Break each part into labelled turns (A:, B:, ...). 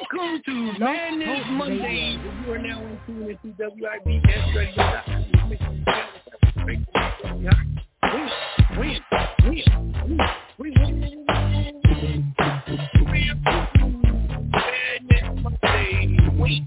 A: Welcome to Madness Mondays. You are now in tune into WIBS Radio. Madness Mondays.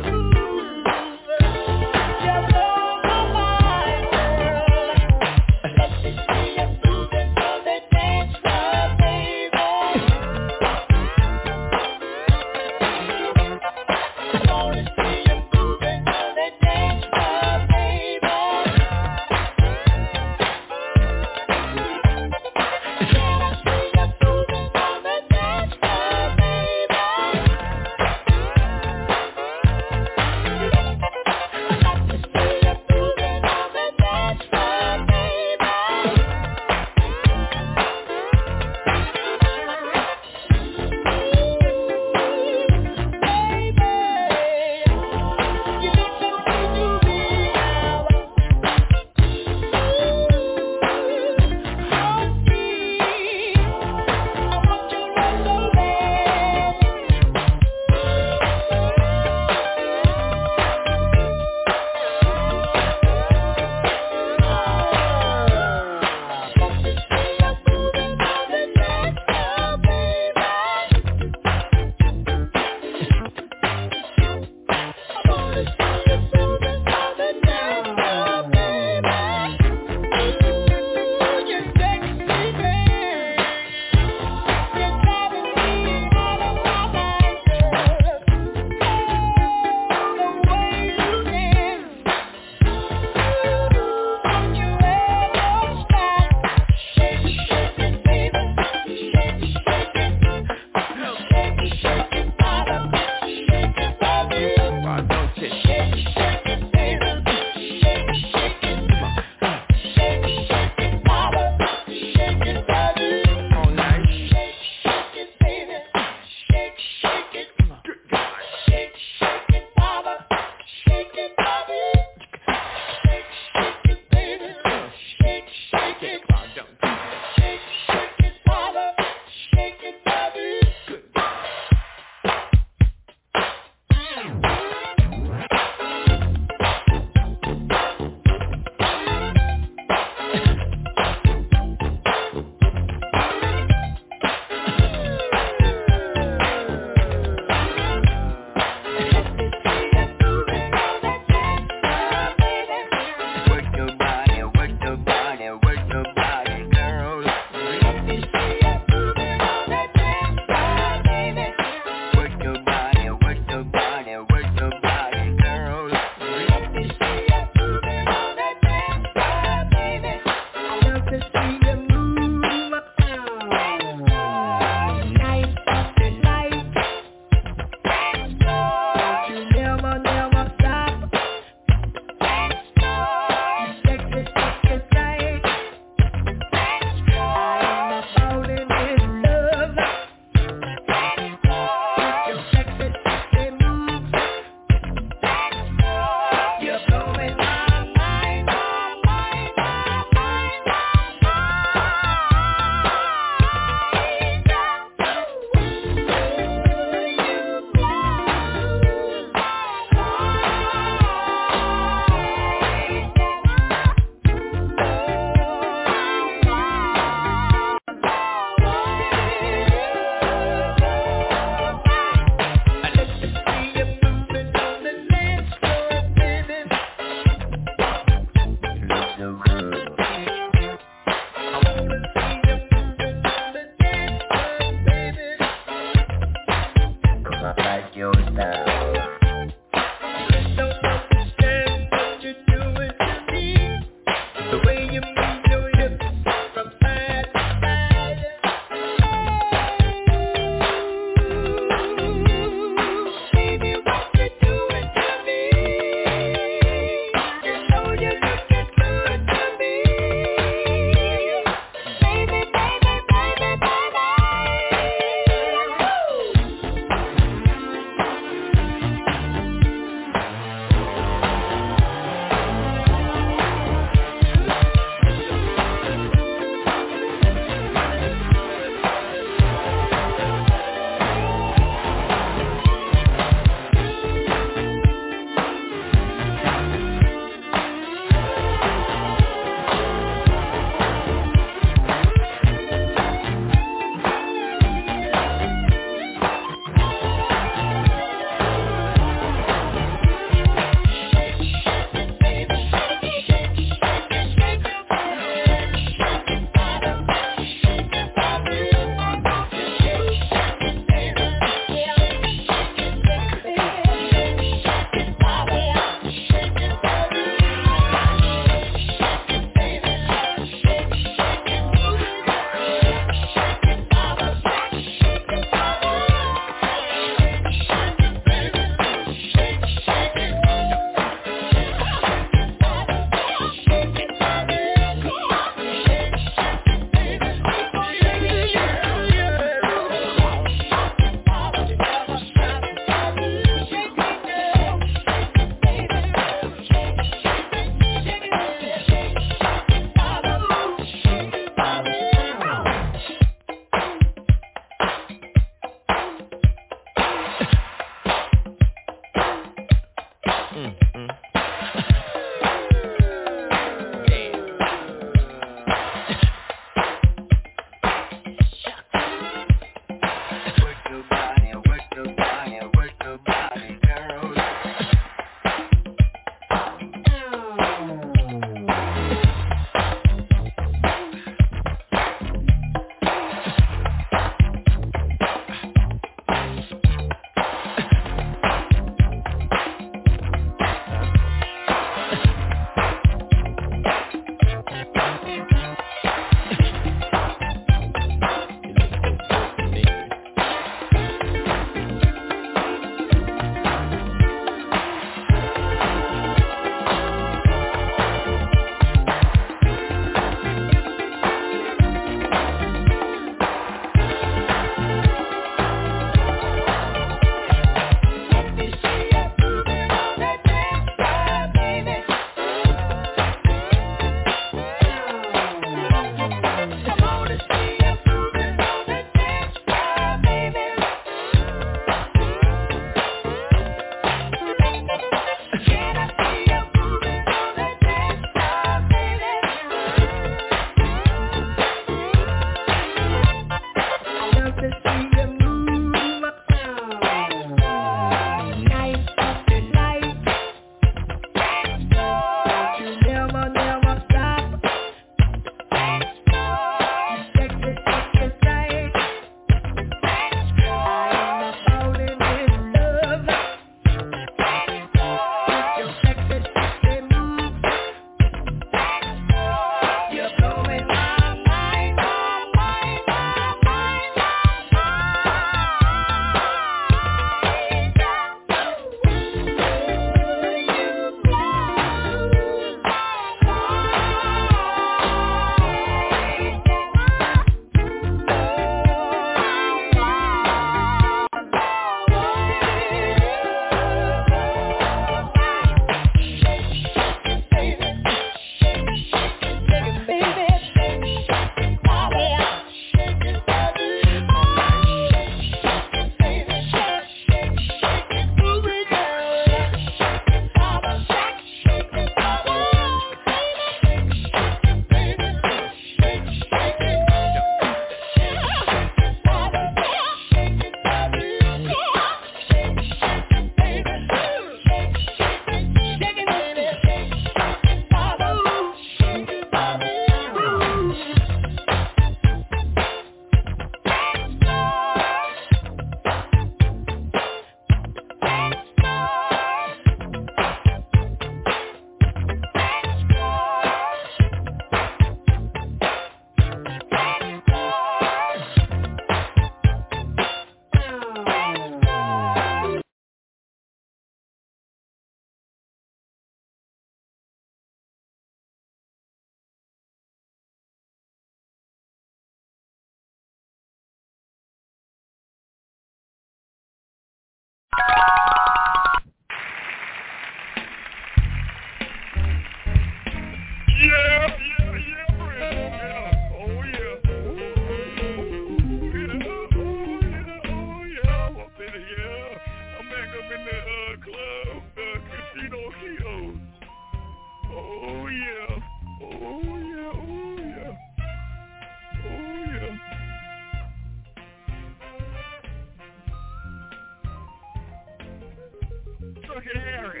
B: Chuck and Harry.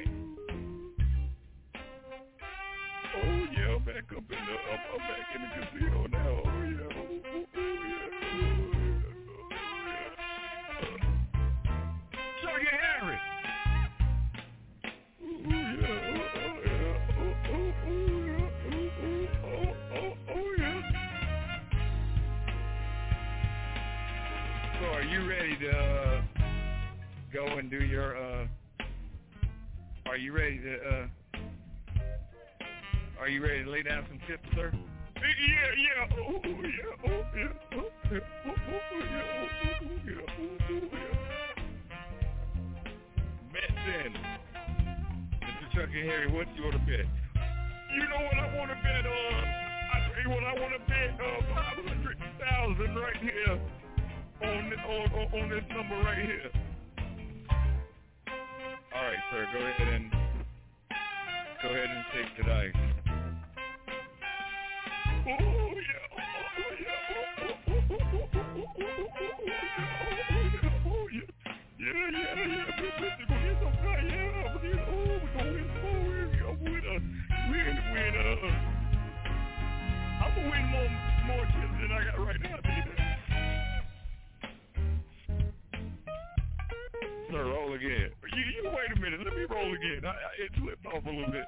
B: Oh yeah, I'm back up in the I'm back in the casino now. Oh yeah. Chuck and Harry. So are you ready to go and do your are you ready to lay down some tips, sir? Yeah. Oh yeah. Oh yeah. Oh yeah. Oh yeah. Bet then. Mr. Chuck and Harry, what you want to bet? You know what I want to bet I want to bet 500,000 right here. On this number right here. All right, sir. Go ahead and take the dice. Oh yeah. I'm gonna win more chips than I got right now, baby. Sir, roll again. You wait a minute. Let me roll again. It slipped off a little bit.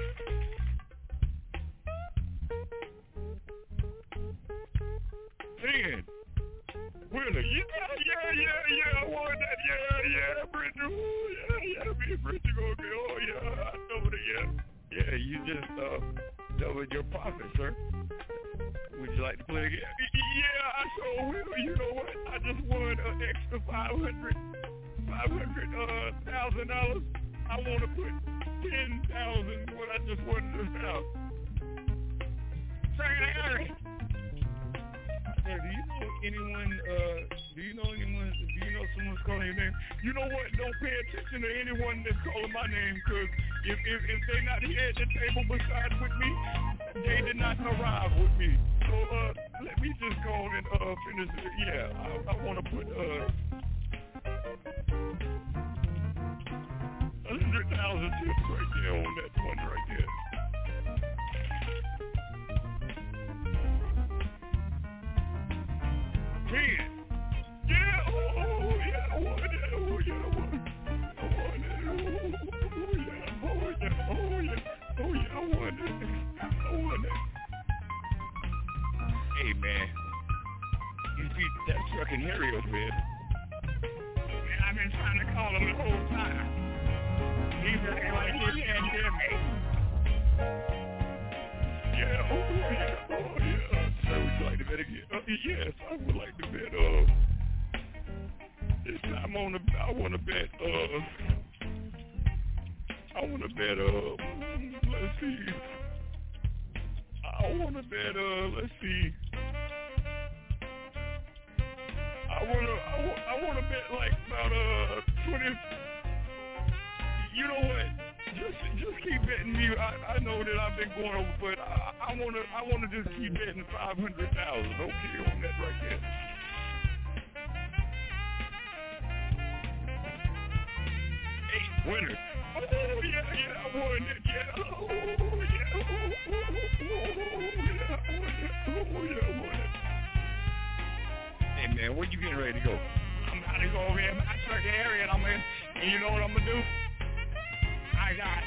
B: 10. Winner. Yeah. I won that. Yeah, Bridget. Yeah, me and Bridget gonna be. Oh, yeah. I know that. Yeah, you just doubled your profit, sir. Would you like to play again? Yeah, I sure will. You know what? I just won an extra $500,000. I want to put 10,000 what I just won this house. Say it, Harry. Hey, do you know someone's calling your name? You know what? Don't pay attention to anyone that's calling my name, because if they're not here at the table beside with me, they did not arrive with me. So let me just go on and finish it. Yeah, I want to put 100,000 tips right there on that one right there. 10. Yeah, oh yeah, I won it. Oh yeah, I won it. Hey man, you see that Chuck and Harry over there? Man, I've been trying to call him the whole time. He's acting like he can't hear me. Yeah, oh yeah. So would you like to bet again? Yes, I would like to bet. This time I want to bet. Let's see. I want to bet. Let's see. I want to bet like about 20. You know what? Just keep betting me. I know that I've been going over, but I wanna just keep betting 500,000. Okay, on that right there. Hey, winner. Oh yeah, I won it. Yeah. Oh yeah. I won it. Hey man, where you getting ready to go? I'm about to go over here. I check the area and I'm in. And you know what I'm gonna do? I got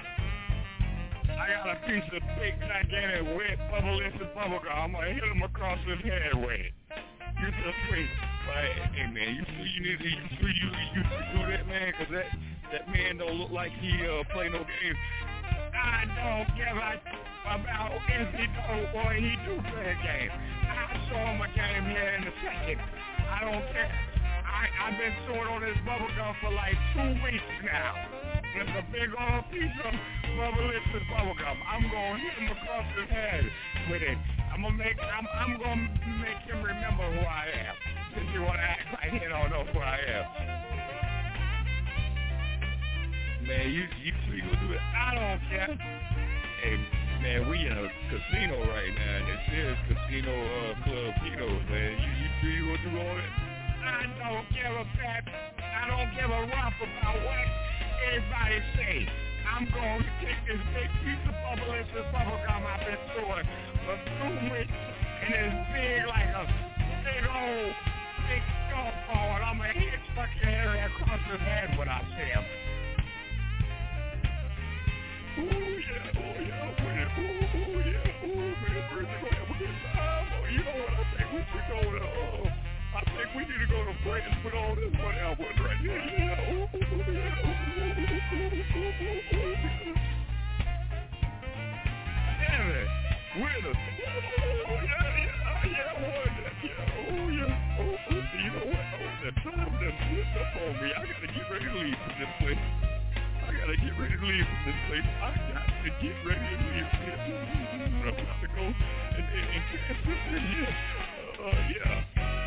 B: a piece of big, gigantic, wet, bubble-lifted bubble gum. I'm gonna hit him across his head with it. You're so sweet. But hey man, you need to do that, man, because that man don't look like he play no games. I don't give a about if he don't or he do play a game. I'll show him a game here in a second. I don't care. I've been chewing on this bubble gum for like 2 weeks now. It's a big old piece of bubble-lifted bubble gum. I'm gonna hit him across his head with it. I'm gonna make him remember who I am. Since you wanna act like he don't know who I am. Man, you gonna do it. I don't care. Hey, man, we in a casino right now, and it says Casino Club Kino, man. You gonna do all that? I don't give a crap. I don't give a rump about what everybody say, I'm going to take this big piece of bubblicious bubble gum I've been chewing for 2 weeks, and it's big like a big old big golf ball, and I'm going to hit fucking Harry across his head when I see him. Ooh, yeah, oh, yeah, man, ooh, yeah, ooh, man, we're going to have a good time. Oh, you know what, I think we should go to, I think we need to go to France with all this money I was right here. Yeah, ooh, yeah, damn it, with us. Oh, yeah, what? Yeah, oh, yeah, oh, you know what? Oh, the time done slipped up on me. I got to get ready to leave from this place. I got to get ready to leave from this place. I got to get ready to leave from this place. I'm about to go and cast this in here. Yeah.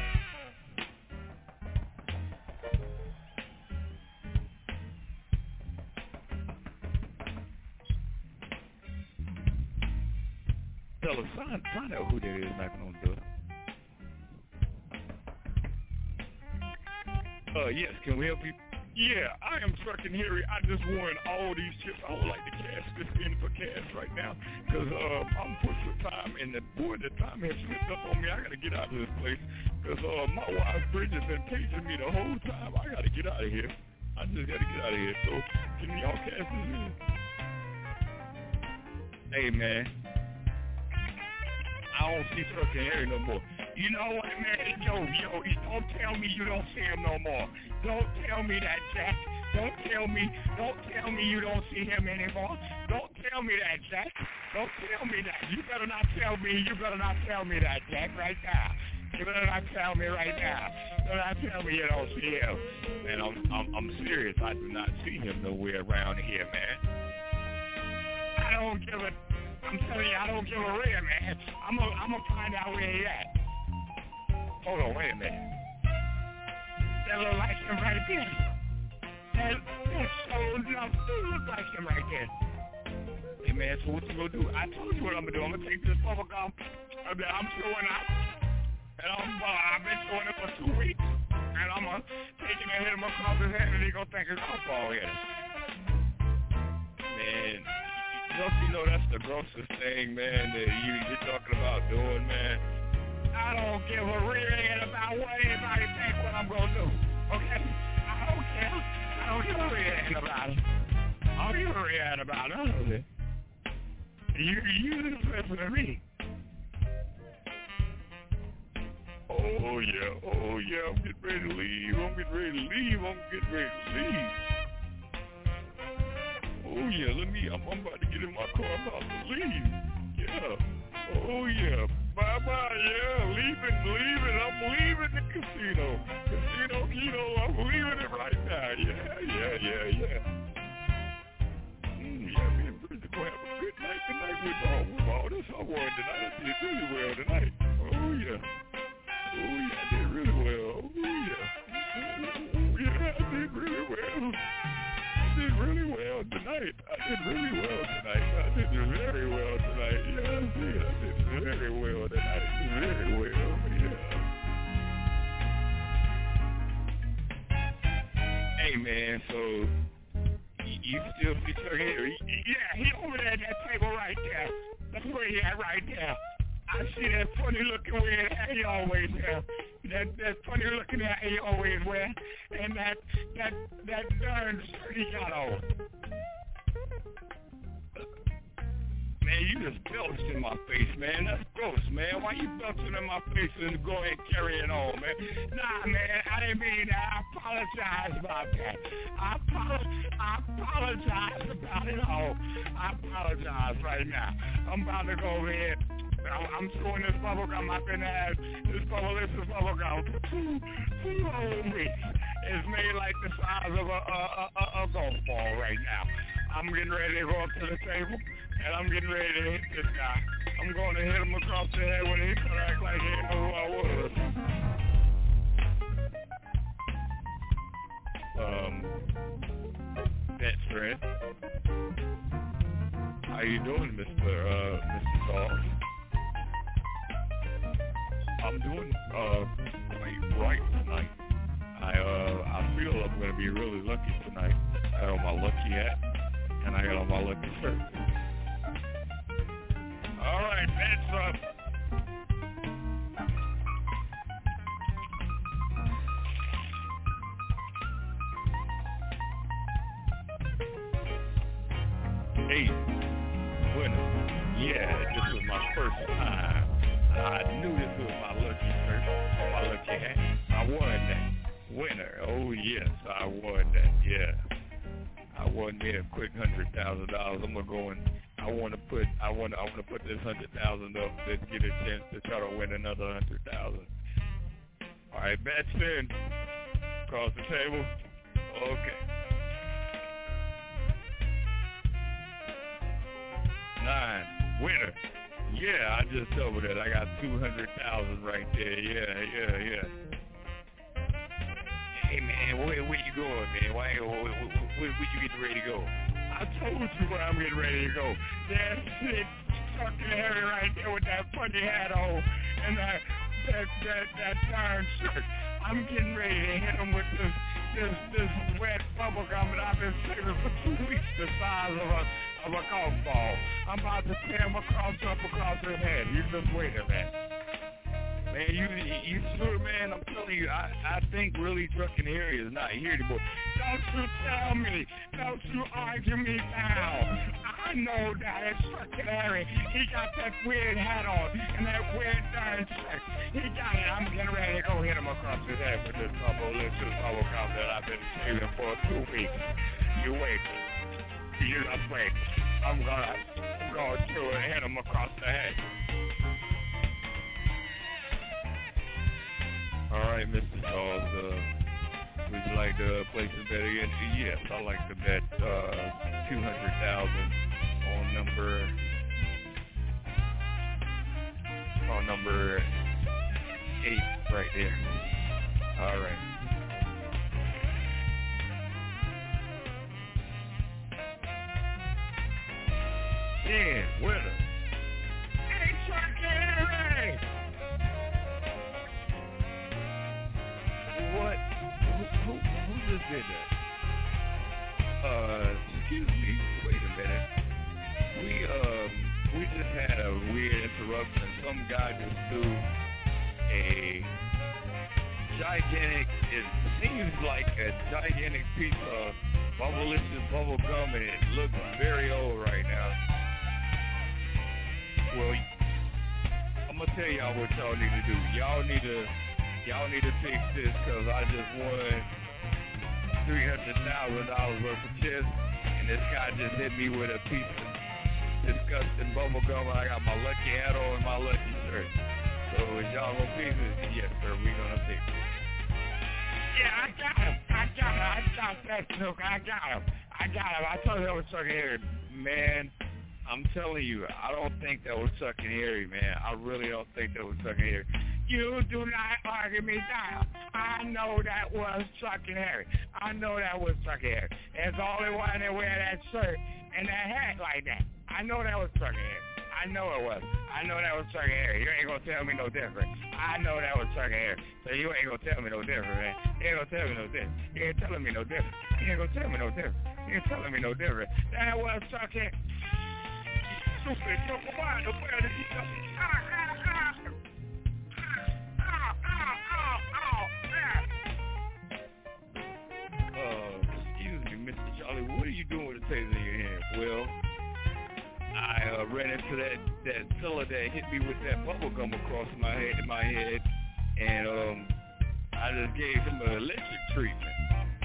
B: Fellas, find out who that is knocking on the door. Yes, can we help you? Yeah, I am fucking Harry. I just won all these chips. I would like to cash this in for cash right now because I'm pushed for time, and the time has slipped up on me. I got to get out of this place because my wife, Bridget's been paging me the whole time. I got to get out of here. I just got to get out of here. So, can y'all cash this in? Hey, man. I don't see fucking Harry no more. You know what, man? Yo, don't tell me you don't see him no more. Don't tell me that, Jack. Don't tell me you don't see him anymore. Don't tell me that, Jack. Don't tell me that. You better not tell me that, Jack, right now. You better not tell me right now. You better not tell me you don't see him. Man, I'm serious. I do not see him nowhere around here, man. I'm telling you, I don't give a rip, man. I'm gonna find out where he at. Hold on, wait a minute. That look like him right there. That so look like him right there. Hey, man, so what you gonna do? I told you what I'm gonna do. I'm gonna take this bubble gum that I'm throwing out. And I've been throwing it for 2 weeks. And I'm gonna take it and hit him across his head, and he gonna think it's golf ball hit him. Man, don't you know that's the grossest thing, man, that you're talking about doing, man? I don't give a real about what anybody thinks what I'm going to do, okay? I don't care. I don't give a real about it. I don't give a real about none of it. You just listen to me. Oh, yeah, I'm getting ready to leave. Oh, yeah, I'm about to get in my car. I'm about to leave. Yeah. Oh, yeah. Bye-bye, yeah. Leaving. I'm leaving the casino. I'm leaving it right now. Yeah. Yeah, me and Bridget gonna have a good night tonight with all this I won tonight. I did really well tonight. Oh, yeah, I did really well. Oh, yeah, I did really well. I did very well tonight. Yeah, I did very well tonight. Very well, yeah. Hey, man, so you still see Chuck Harry? Yeah, he over there at that table right there. That's where he at right there. I see that funny looking weird hat he always wear. That funny looking hat he always wear. And that darn shirt he got on. Man, you just belched in my face, man. That's gross, man. Why you belching in my face and go ahead and carry it on, man? Nah, man, I didn't mean that. I apologize about that. I apologize about it all. I apologize right now. I'm about to go over here. I'm throwing this bubble gum up in there. This bubble gum for two whole weeks. It's made like the size of a golf ball right now. I'm getting ready to go up to the table, and I'm getting ready to hit this guy. I'm going to hit him across the head when he could act like he didn't know who I was. That's friend. How you doing, Mr. Golf? I'm doing quite right tonight. I feel I'm going to be really lucky tonight. got on my lucky hat, and I got on my lucky shirt. All right, that's up. Hey, winner. Yeah, this was my first time. I knew this was my lucky shirt, my lucky hat. I won that. Winner. Oh yes, I won that. Yeah, I won me a quick $100,000. I'm gonna go and I want to put this 100,000 up to get a chance to try to win another 100,000. All right, bets in. Across the table. Okay. 9. Winner. Yeah, I just doubled it. I got 200,000 right there. Yeah. Hey man, where you going, man? Where you getting ready to go? I told you where I'm getting ready to go. That sick fucking Harry right there with that funny hat on and that darn shirt. I'm getting ready to hit him with this wet bubble gum that I've been saving for 2 weeks, the size of a golf ball. I'm about to tear him across his head. You just wait a minute. Man, you sure, man? I'm telling you, I think really Trucking Harry is not here anymore. Don't you tell me. Don't you argue me down. I know that it's Trucking Harry. He got that weird hat on and that weird darn shirt. He got it. I'm getting ready to go hit him across his head with this bubble gum that I've been saving for 2 weeks. You wait. You just wait. I'm gonna do it and hit him across the head. All right, Mr. Charles, would you like to place a bet again? Yes, I like to bet 200,000 on number 8 right there. All right. Yeah, winner. Hey, Trucking Harry! What? Who just did that? Excuse me. Wait a minute. We just had a weird interruption. Some guy just threw a gigantic, it seems like a gigantic piece of Bubblicious bubble gum, and it looks very old right now. Well, I'm gonna tell y'all what y'all need to do. Y'all need to fix this, because I just won $300,000 worth of chips, and this guy just hit me with a piece of disgusting bubble gum. I got my lucky hat on and my lucky shirt. So is y'all gonna fix it? Yes, sir, we gonna fix it. Yeah, I got him. I got that snook. I got him. I told you that was Trucking Harry. Man, I'm telling you, I don't think that was Trucking Harry, man. I really don't think that was Trucking Harry. You do not argue me down. I know that was Trucking Harry. I know that was Trucking Harry. There's only one that wear that shirt and that hat like that. I know that was Trucking Harry. I know it was. I know that was Trucking Harry. You ain't gonna tell me no different. I know that was Trucking Harry. So you ain't gonna tell me no different, man. You ain't gonna tell me no different. You ain't telling me no different. You ain't gonna tell me no different. You ain't telling me no different. That was Trucking. Stupid. Why the world did he come? Excuse me, Mr. Charlie. What are you doing with a taser in your hand? Well, I ran into that fella that hit me with that bubble gum across my head, and I just gave him an electric treatment.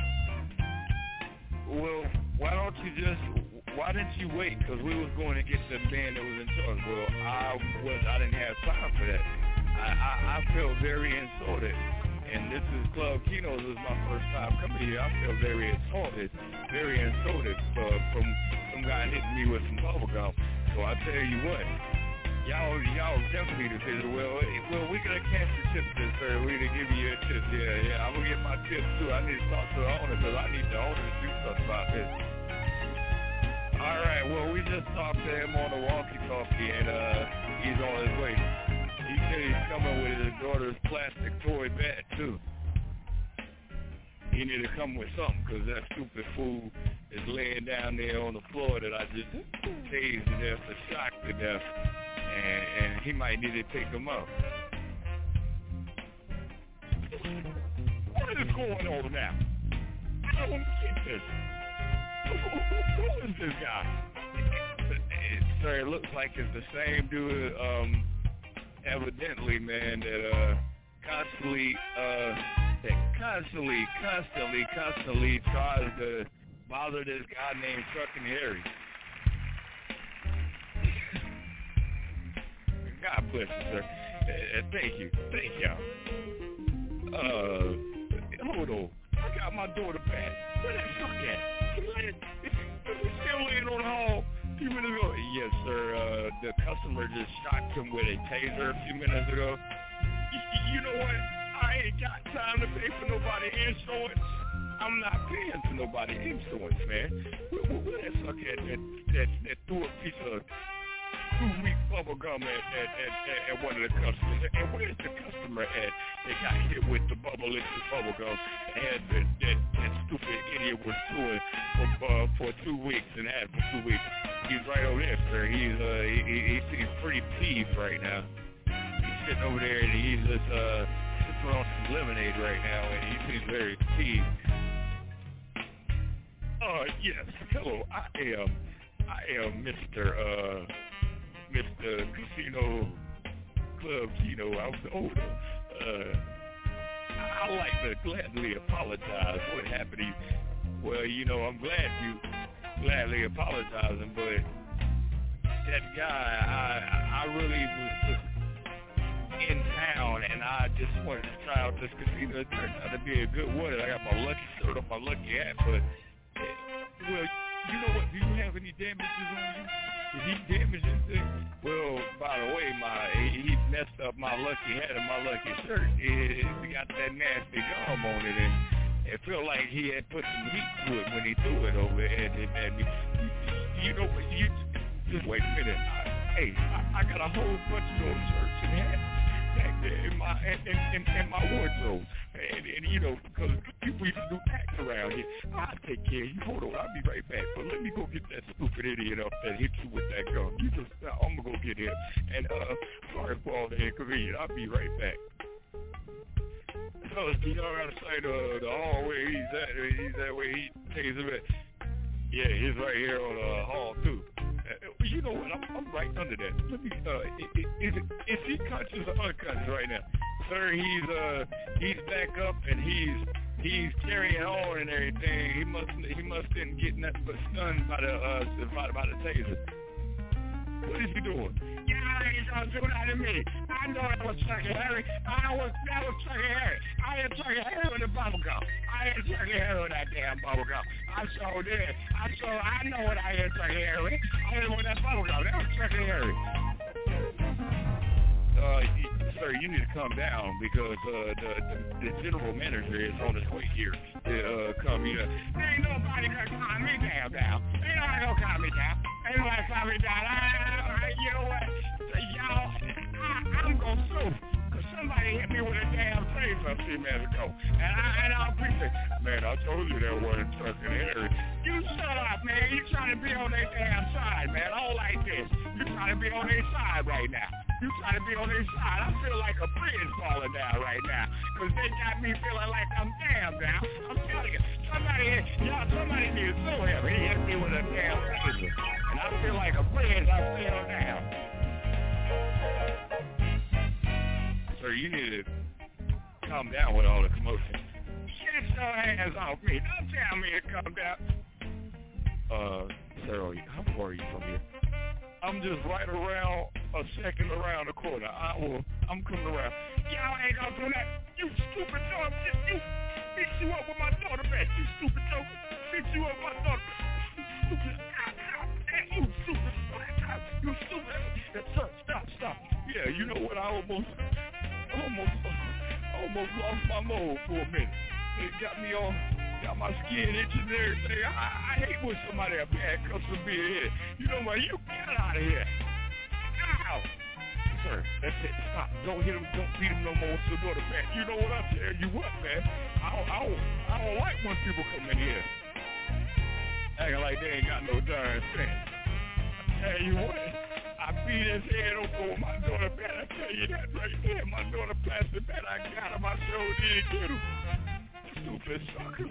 B: Well, why didn't you wait? Because we was going to get the man that was in charge. Well, I didn't have time for that. I felt very insulted. And this is Club Kino's. This is my first time coming here. I feel very insulted from some guy hitting me with some bubble gum. So I tell you what, y'all definitely need to visit. Well, we gonna cancel tips this sir. We gonna give you a tip. Yeah. I'm gonna get my tips too. I need to talk to the owner, because I need the owner to do something about this. All right. Well, we just talked to him on the walkie-talkie, and he's on his way. He said he's coming with his daughter's plastic toy bat, too. You need to come with something, because that stupid fool is laying down there on the floor that I just tased to death, or shocked to death, and he might need to take him up. What is going on now? I don't get this. Who is this guy? Sir, it looks like it's the same dude, evidently, man, that constantly tries to bother this guy named Truckin' Harry. God bless you, sir. Thank you. Thank y'all. Hold on. I got my daughter back. Where that fuck at? He's still laying on the hall. A few minutes ago. Yes, sir. The customer just shocked him with a taser a few minutes ago. You know what? I ain't got time to pay for nobody insurance. I'm not paying for nobody insurance, man. Where that sucker that threw a piece of 2-week bubble gum at one of the customers? And where's the customer at that got hit with the bubble-licious bubble gum that stupid idiot was doing for 2 weeks and had for 2 weeks? He's right over there, sir. He seems pretty peeved right now. He's sitting over there and he's just sipping on some lemonade right now, and he seems very peeved. Yes. Hello. I am Mr. Casino Club Kino. I'm the owner. I like to gladly apologize. What happened? Well, I'm glad you gladly apologizing, but that guy, I really was just in town, and I just wanted to try out this casino. It turned out to be a good one. I got my lucky shirt on, my lucky hat, but, well, you know what? Do you have any damages on you? Did he damage anything? Well, by the way, he messed up my lucky hat and my lucky shirt. It got that nasty gum on it, and it felt like he had put some heat to it when he threw it over at me. You know what? You just wait a minute. I got a whole bunch of those shirts and hats back there in my wardrobe, and because people used to do acts around here. I'll take care of you. Hold on, I'll be right back. But let me go get that stupid idiot up that hit you with that gun. I'm gonna go get him. And sorry for all the inconvenience. I'll be right back. So you know how to say the hallway he's that way he takes him at. Yeah, he's right here on the hall too. You know what? I'm right under that. Let me. Is he conscious or unconscious right now, sir? He's back up and he's carrying on and everything. He must didn't get nothing but stunned by the taser. What is he doing? Yeah, he's gonna do that to me. I know that was Truckin' Harry. That was Truckin' Harry. I had Truckin' Harry with the bubble gum. I had Truckin' Harry with that damn bubble gum. I sure did. I know what I had Truckin' Harry with. I had with that bubble gum. That was Truckin' Harry. Sir, you need to calm down because the general manager is on his way here to come here. Ain't nobody gonna calm me down. Ain't nobody gonna calm me down. Ain't nobody calm me down. You know what? Y'all, I'm gonna sue. Because somebody hit me with a damn taser a few minutes ago. And I'll appreciate it. Man, I told you that wasn't Truckin' Harry. You shut up, man. You trying to be on their damn side, man. I don't like this. You trying to be on their side right now. You trying to be on their side. I feel like a bridge falling down right now. Because they got me feeling like I'm damn now. I'm telling you, somebody needs to sue him. He hit me with a damn taser. And I feel like a bridge I fell down. Sir, you need to calm down with all the commotion. Get your hands off me. Don't tell me to calm down. Sir, how far are you from here? I'm just right around a second around the corner. I'm coming around. Y'all ain't gonna do that. You stupid dog. You fix you up with my daughter back. You stupid dog. Fix you up with my daughter. You stupid. You stupid. You stupid. Stop. Yeah, you know what? I almost lost my mold for a minute. It got my skin itching and everything. I hate when somebody up here comes to be here. You know what? You get out of here. Ow. Sir, that's it. Stop. Don't hit him. Don't beat him no more. So go to back. You know what I'm telling you what, man? I don't like when people come in here acting like they ain't got no darn sense. I tell you what, I beat his head over my daughter bed. I tell you that right there. My daughter plastic bed, I got him. I sure did get him. Stupid sucker.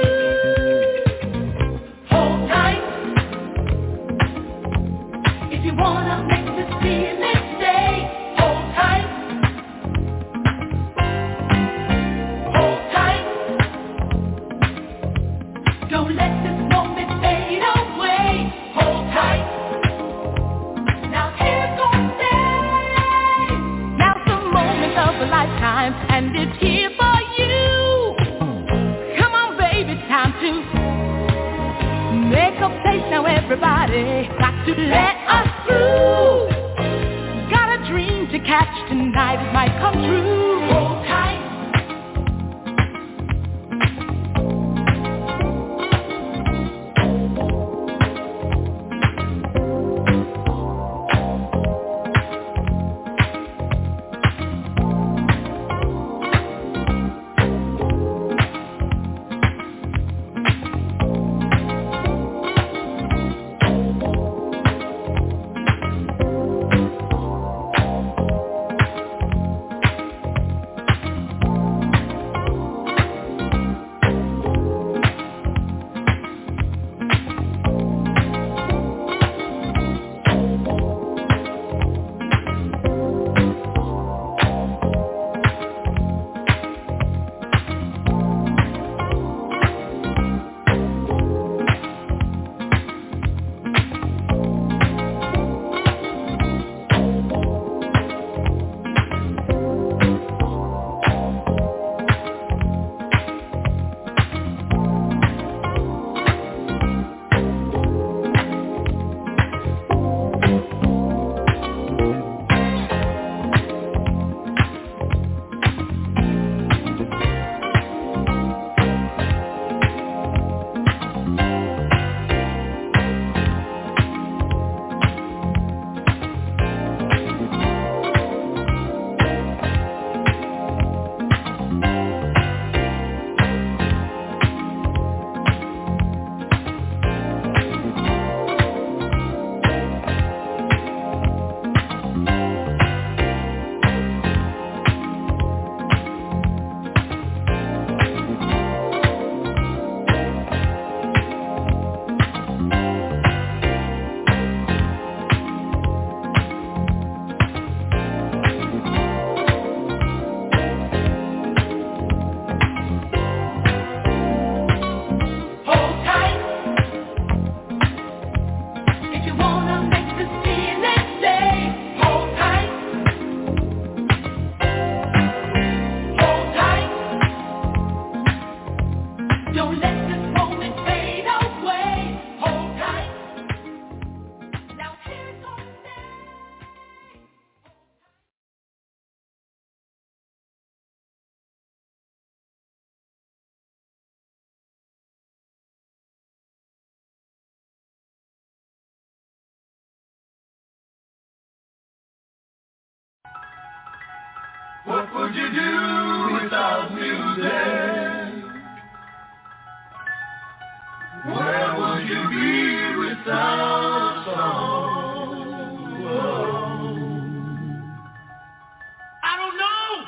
C: If you wanna make this feeling stay, hold tight. Hold tight. Don't let this moment fade away. Hold tight. Now here goes stay. Now's the moment of a lifetime, and it's here for you. Come on, baby, time to make a place now, everybody. Got to let us through. Got a dream to catch tonight, it might come true. Hold tight.
D: What would you do without music? Where would you be without song? Whoa. I don't know.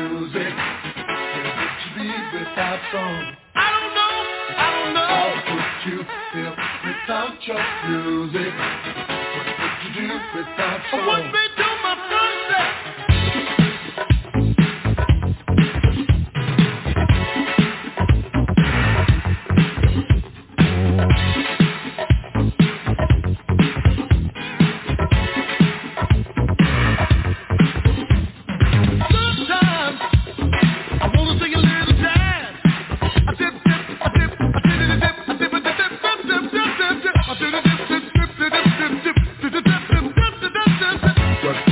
D: music? Where would you be without song?
C: I don't know.
D: How would you feel without your music? What would you do without song?
C: What we do, my sunset?
D: What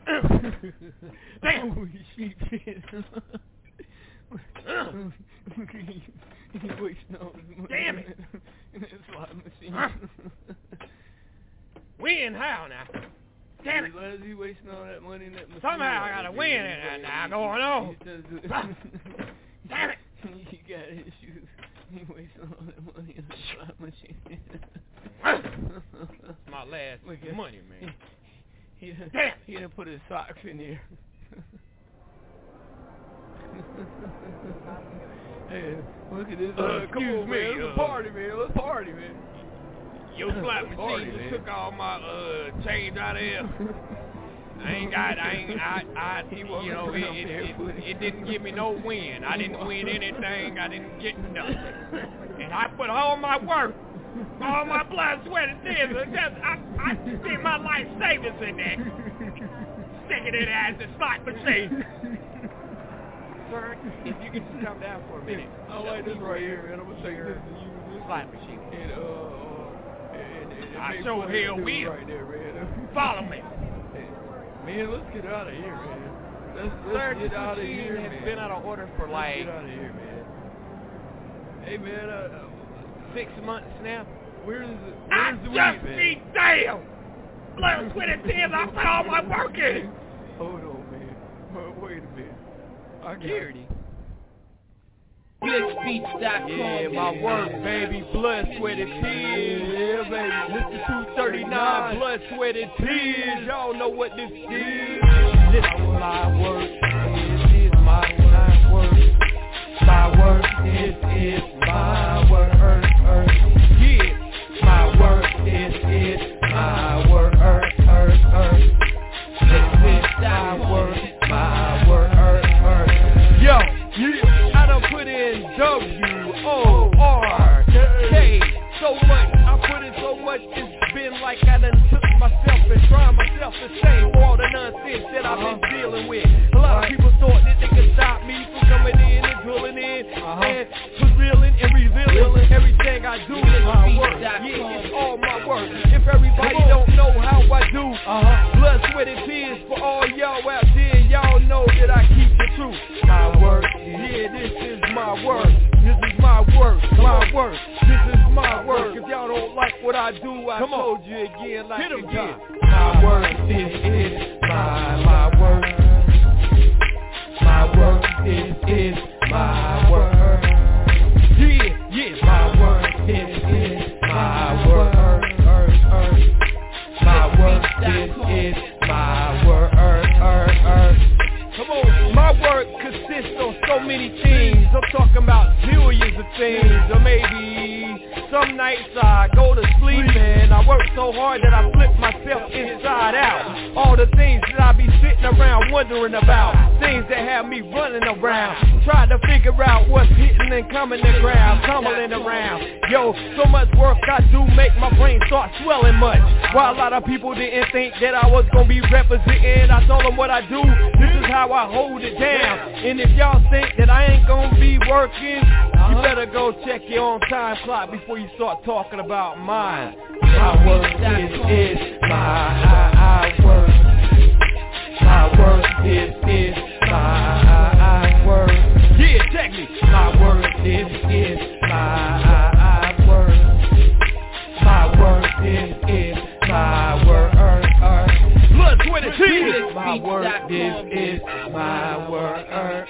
A: Damn. Damn it. Win how now? Damn it.
E: He wasting all that money in that machine.
A: Somehow I got to win in that now going on. Damn it.
E: He got issues. He wasting all that money in the slot machine.
A: My last money, man.
E: He done put his socks in here. Hey, look at this. Come on, man. Let's party, man. Let's party, man.
A: Your slot machine just took all my change out of here. It didn't give me no win. I didn't win anything. I didn't get nothing. And I put all my work, all my blood, sweat, and tears. I spent my life savings in there. Sticking it as a slot machine. Sir, if you could just come down for a minute.
E: I like this right here, man. I'm going to take this and use this
A: slot machine.
E: And
A: I sure hell will.
E: Right there, man.
A: Follow me.
E: Man, let's get out of here, man. Let's get out of here, man.
A: It's been out of order for
E: let's get out of here, man. Hey, man,
A: 6 months now.
E: Where's the
A: weed, man? Be damn! Blood, sweat, and tears, I put all my work in.
E: Hold on, man. Wait a minute. I
A: hear you.
E: Blitzbeats.com. Yeah, my work, baby. Blood, sweat, and tears. Yeah, baby. Mr. 239. Blood, sweat, and tears. Y'all know what this is. This is my work. This is my work. My work. This is my work. Yeah. My work. This is my work. This is my work. My work. Yo, yeah. I done put in W-O-R-K. So much, I put in so much, it's been like I done took myself and tried myself to shame for all the nonsense that I've been dealing with. A lot of people thought that they could stop me from coming in and drilling in and revealing and revealing everything I do is my work. Yeah, it's all my work. If everybody don't know how I do, blood, sweat, and tears for all y'all out there, y'all know that I keep the truth. My work, yeah, this is my work. This is my work, my work. This is my work. If y'all don't like what I do, I told you again, like again. My work, this is my work. My work, this is my work. Yeah, my work, this is my work. My work, this is my work. Come on, my work consists of so many things. I'm talking about billions of things. Or maybe some nights I go to sleep and I work so hard that I flip myself inside out. All the things that I be sitting around wondering about. Things that have me running around, trying to figure out what's hitting and coming to ground, tumbling around. Yo, so much work I do make my brain start swelling much. While a lot of people didn't think that I was gonna be representing, I told them what I do. This is how I hold it down. And if y'all think that I ain't gonna be working, you better go check your own time clock before you start talking about mine. My work, this is my work. My work, this is my work. Yeah, check me. My work, this is my work. My work, this is my work. Blood, sweat, and tears. My work, this is my work.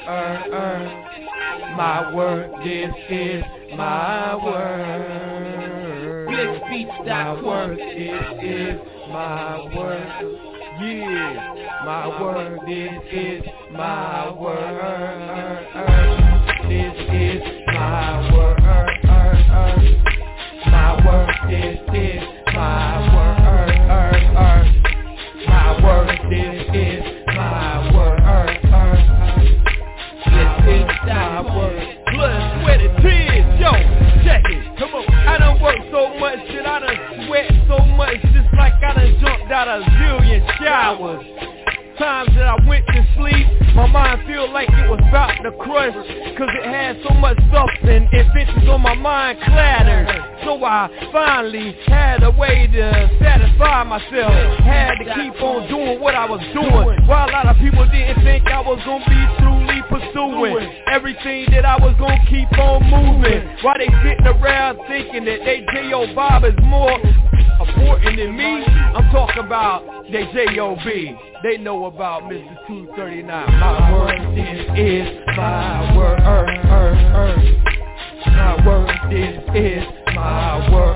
E: My work, this is my work. My work, this is my work. Yeah, my work, this is my work. This is my work. My work, this is my work. My work, this is my work. This is my work. Blood, sweat, and tears, yo, check it, come on. I done worked so much that I done sweat so much, just like I done jumped out a zillion showers. Times that I went to sleep, my mind feel like it was about to crush, cause it had so much stuff and inventions on my mind clattered. So So I finally had a way to satisfy myself. Had to keep on doing what I was doing, while a lot of people didn't think I was gonna be truly pursuing everything that I was gonna keep on moving. While they sitting around thinking that they J.O. Bob is more important than me, I'm talking about they J.O.B. They know about Mr. 239. My word, this is my word, my word, this is my word,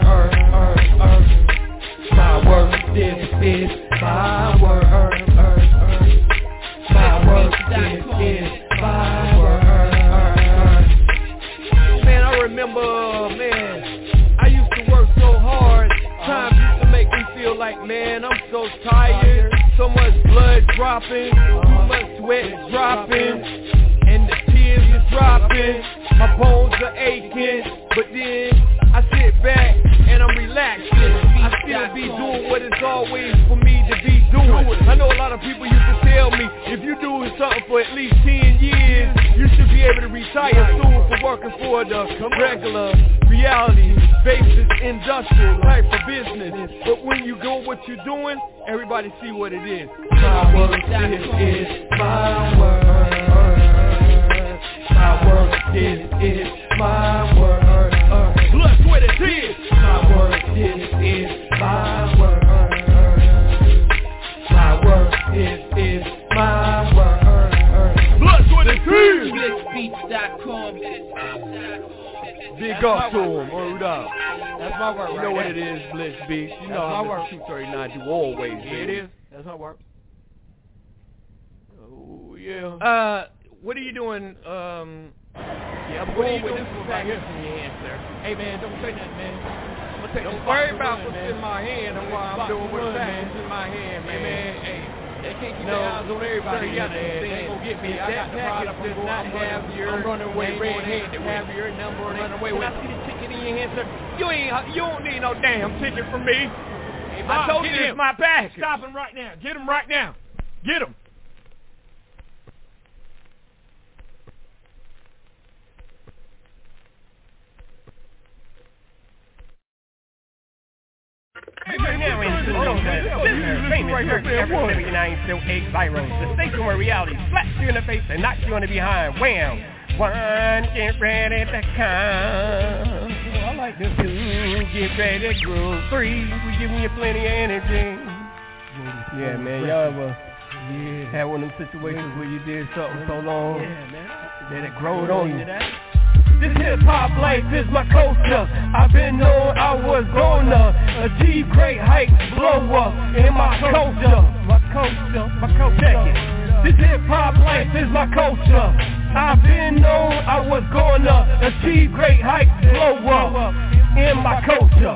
E: my word, this is my word, my word, this is my word. Man, I remember, I used to work so hard. Times used to make me feel like, man, I'm so tired. So much blood dropping, too much sweat dropping, and the tears is dropping. My bones are aching, but then I sit back and I'm relaxing. I still be doing what it's always for me to be doing. I know a lot of people used to tell me, if you're doing something for at least 10 years, you should be able to retire soon for working for the regular reality basis industrial type of business. But when you go what you're doing, everybody see what it is. My word, this is my word. My word, this is my word. Look what it is. My word, this is my word. My word, this is my word. Look what it is.
C: Blitzbeats.com.
E: Big up to him, word up. That's my work. You know what it is, Blitz Beats. You know how work 239 do always. Yeah, it is. That's my work. Oh yeah. What are you doing? Yeah, I'm going with this one right here from your hand, sir. Hey man, don't say nothing, man. Don't worry about what's in my hand and why I'm doing what's in my hand, man. Hey. They can't keep their eyes on everybody. They ain't gonna get me. I got the product. I'm not have your. I'm running away red-handed. Have your number and run away with. Can I see the ticket in your hand, sir? You don't need no damn ticket from me. Hey, Bob, I told you it's my package. Stop him right now. Get him right now. Get him.
F: Now into the famous Ever 79.8 Byros, the station where reality slaps you in the face and knocks you on the behind. Wham! One, get ready to come. I like this. Two, get ready to groove. Three, we giving you plenty of energy. Yeah, man, y'all ever had one of them situations where you did something so long that it growed on you? This hip-hop life is my culture. I've been known I was gonna achieve great heights, blow up in my culture. Check it. This hip-hop life is my culture. I've been known I was gonna achieve great heights, blow up in my culture.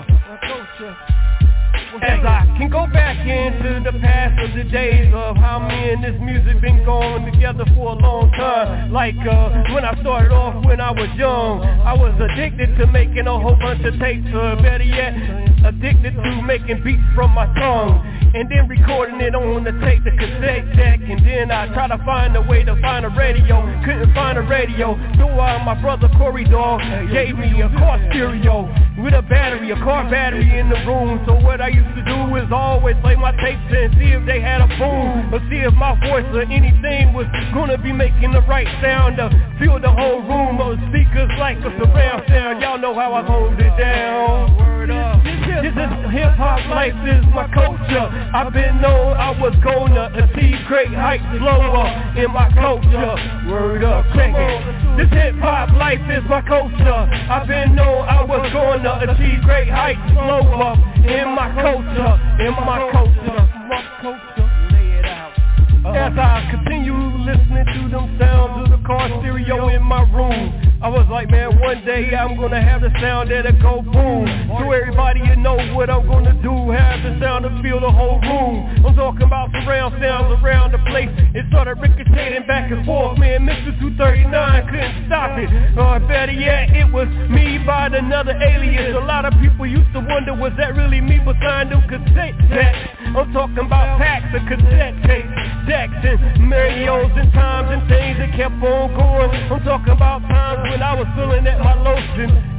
F: As I can go back into the past of the days of how me and this music been going together for a long time. Like when I started off when I was young, I was addicted to making a whole bunch of tapes, or better yet, addicted to making beats from my tongue, and then recording it on the tape, the cassette deck, and then I tried to find a way to find a radio, couldn't find a radio, so my brother Corey Dog gave me a car stereo with a battery, a car battery in the room. So what I used to do is always play my tapes and see if they had a boom, or see if my voice or anything was gonna be making the right sound to fill the whole room of speakers like a surround sound. Y'all know how I hold it down. Word up. This is hip-hop life, is my culture. I've been known I was gonna achieve great heights, blow up in my culture. Word up, check it. This hip-hop life is my culture. I've been known I was gonna achieve great heights, blow up in my culture, in my culture. Lay it out. As I continue listening to them sounds of the car stereo in my room, I was like, man, one day I'm gonna have the sound that'll go boom. So everybody you know what I'm gonna do, have the sound to fill the whole room. I'm talking about surround sounds around the place. It started ricocheting back and forth, man. Mr. 239 couldn't stop it. Or better yet, it was me by another alias. A lot of people used to wonder, was that really me behind them cassette decks? I'm talking about packs of cassette tapes, decks and radios and times and things that kept on going. I'm talking about times when I was feeling at my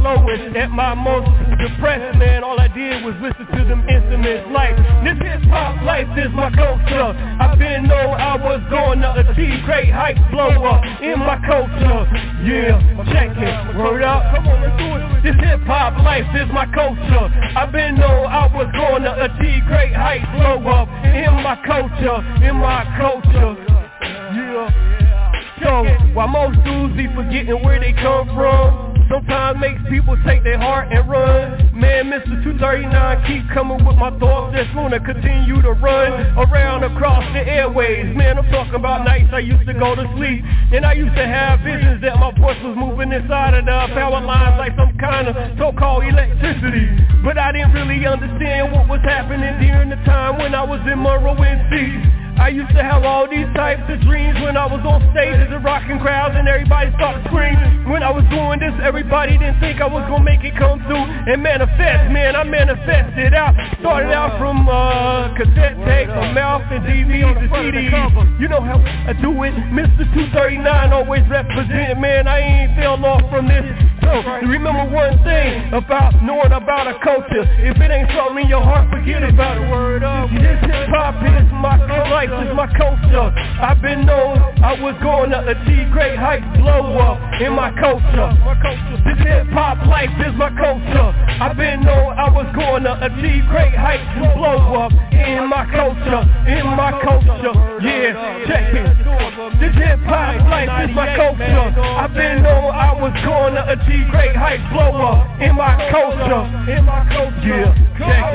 F: lowest, at my most depressed, man, all I did was listen to them instruments. Like, this hip-hop life is my culture. I've been known I was going to achieve great heights, blow up in my culture. Yeah, check it, word up, come on, let's do it. This hip-hop life is my culture. I've been known I was going to achieve great heights, blow up in my culture, in my culture. Yeah. So, while most dudes be forgetting where they come from, sometimes makes people take their heart and run. Man, Mr. 239 keep coming with my thoughts that's gonna continue to run around across the airways. Man, I'm talking about nights I used to go to sleep, and I used to have visions that my voice was moving inside of the power lines like some kind of so-called electricity. But I didn't really understand what was happening during the time when I was in Monroe, NC. I used to have all these types of dreams when I was on stages and rocking crowds and everybody started screaming. When I was doing this, everybody didn't think I was gonna make it come through and manifest. Man, I manifested out. Started out from cassette tape, from mouth and DVDs and CDs. You know how I do it. Mr. 239 always representing. Man, I ain't fell off from this. So, remember one thing about knowing about a culture. If it ain't something in your heart, forget about it. Word up. This hip-hop is my life, is my culture. I've been known I was going to achieve great heights, blow up in my culture. This hip-hop life is my culture. I've been known I was going to achieve great heights and blow up in my culture, in my culture. Yeah, check it. This hip-hop life is my culture. I've been known I was going to achieve great heights, blow up in my culture, in my culture. Yeah, check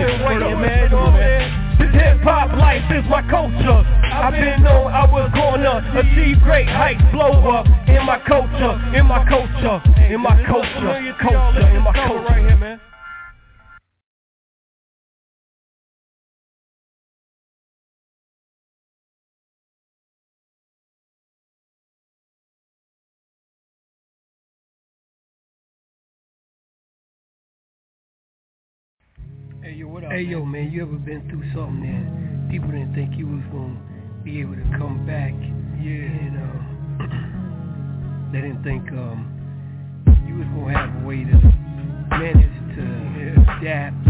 F: it. This hip-hop life is my culture. I've been known I was gonna achieve great heights, blow up in my culture, in my culture, in my culture, culture, in my culture. Right here, man. Hey yo, what up? Hey yo, man, you ever been through something that people didn't think you was gonna be able to come back? Yeah. And they didn't think you was gonna have a way to manage to adapt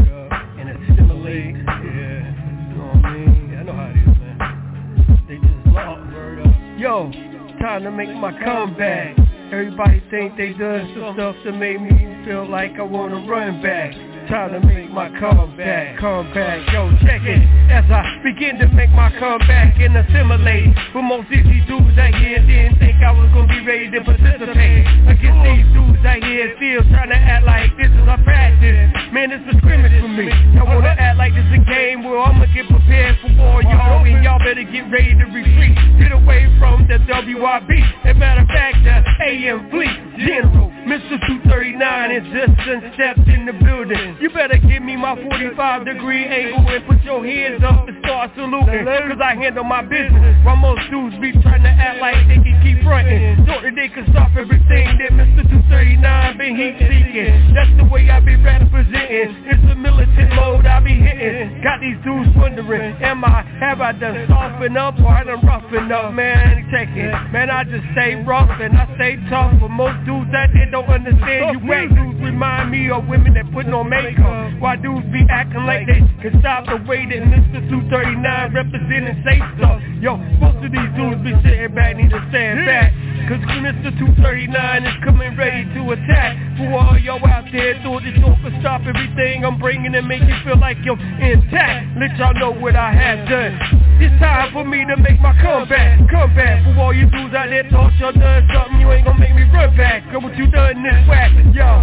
F: and assimilate. Yeah. You know what I mean? I know how it is, man. They just lost. Word up. Yo, time to make my comeback. Everybody think they done some stuff that made me feel like I wanna run back. Time to make my comeback, yo, check it. As I begin to make my comeback and assimilate. For most of these dudes I hear didn't think I was gonna be ready to participate. Against these dudes I hear still trying to act like this is a practice. Man, it's a scrimmage for me. Y'all wanna act like this is a game where I'ma get prepared for war, y'all. And y'all better get ready to retreat. Get away from the WIB. As a matter of fact, the AM Fleet General Mr. 239 is just stepped in the building. You better give me my 45-degree angle and put your hands up and start saluting. Cause I handle my business. While most dudes be trying to act like they can keep fronting. So that they can stop everything that Mr. 239 been heat seeking. That's the way I be representing. It's a militant mode I be hitting. Got these dudes wondering, have I done soften up or I done roughen up? Man, check it. Man, I just stay rough and I stay tough. For most dudes out there don't understand. You whack dudes remind me of women that put no makeup. Why dudes be acting like they can stop the way that Mr. 239 representing safe stuff? Yo, most of these dudes be sitting back, need to stand back. Cause Mr. 239 is coming ready to attack. For all y'all out there, thought this door could stop everything I'm bringing and make you feel like you're intact. Let y'all know what I have done. It's time for me to make my comeback. For all you dudes out there thought y'all done something, you ain't gonna make me run back. Girl, what you done this whack, yo.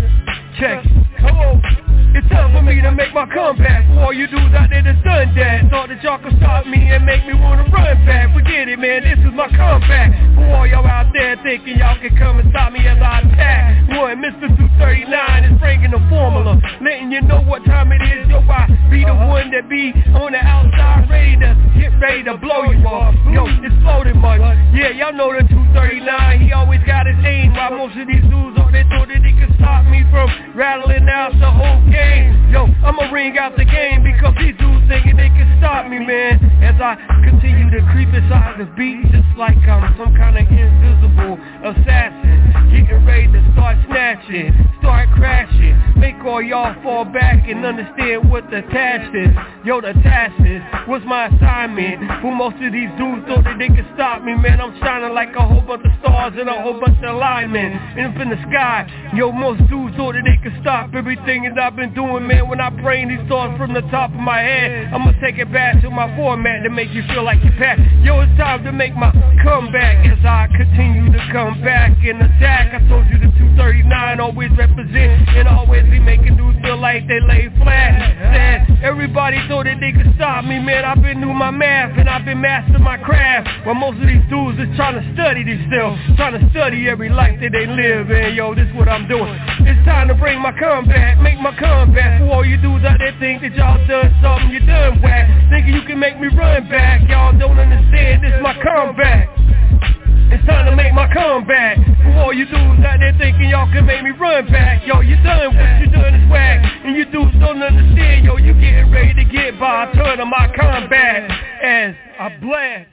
F: Check, come on. It's time for me to make my comeback. For all you dudes out there that's done that, thought that y'all could stop me and make me wanna run back. Forget it, man, this is my comeback. For all y'all out there thinking y'all can come and stop me as I attack. One, Mr. 239 is bringing the formula, letting you know what time it is. Yo, I be the one that be on the outside ready to blow you off. Yo, it's floating much. Yeah, y'all know the 239, he always got his aim. While most of these dudes, they thought that they could stop me from rattling out the whole game. Yo, I'ma ring out the game because these dudes thinking they can stop me, man. As I continue to creep inside the beat, just like I'm some kind of invisible assassin, getting ready to start snatching, start crashing, make all y'all fall back and understand what the task is. Yo, the task is, what's my assignment? For most of these dudes thought that they can stop me, man. I'm shining like a whole bunch of stars and a whole bunch of linemen. And up in the sky, yo, most dudes thought that they could stop everything that I've been doing, man. When I bring these thoughts from the top of my head, I'ma take it back to my format to make you feel like you packed. Yo, it's time to make my comeback as I continue to come back and attack. I told you the 239 always represent and always be making dudes feel like they lay flat. Said everybody thought that they could stop me, man. I've been through my math and I've been mastering my craft. While most of these dudes is trying to study themselves, trying to study every life that they live in. Yo, this is what I'm doing. It's time to bring my comeback, make my comeback. For all you dudes out there think that y'all done something, you done whack, thinking you can make me run back. Y'all don't understand, this is my comeback. It's time to make my comeback. For all you dudes out there thinking y'all can make me run back. Yo, you done what you done is whack. And you dudes don't understand, yo, you getting ready to get by. Turn on my comeback as I blast.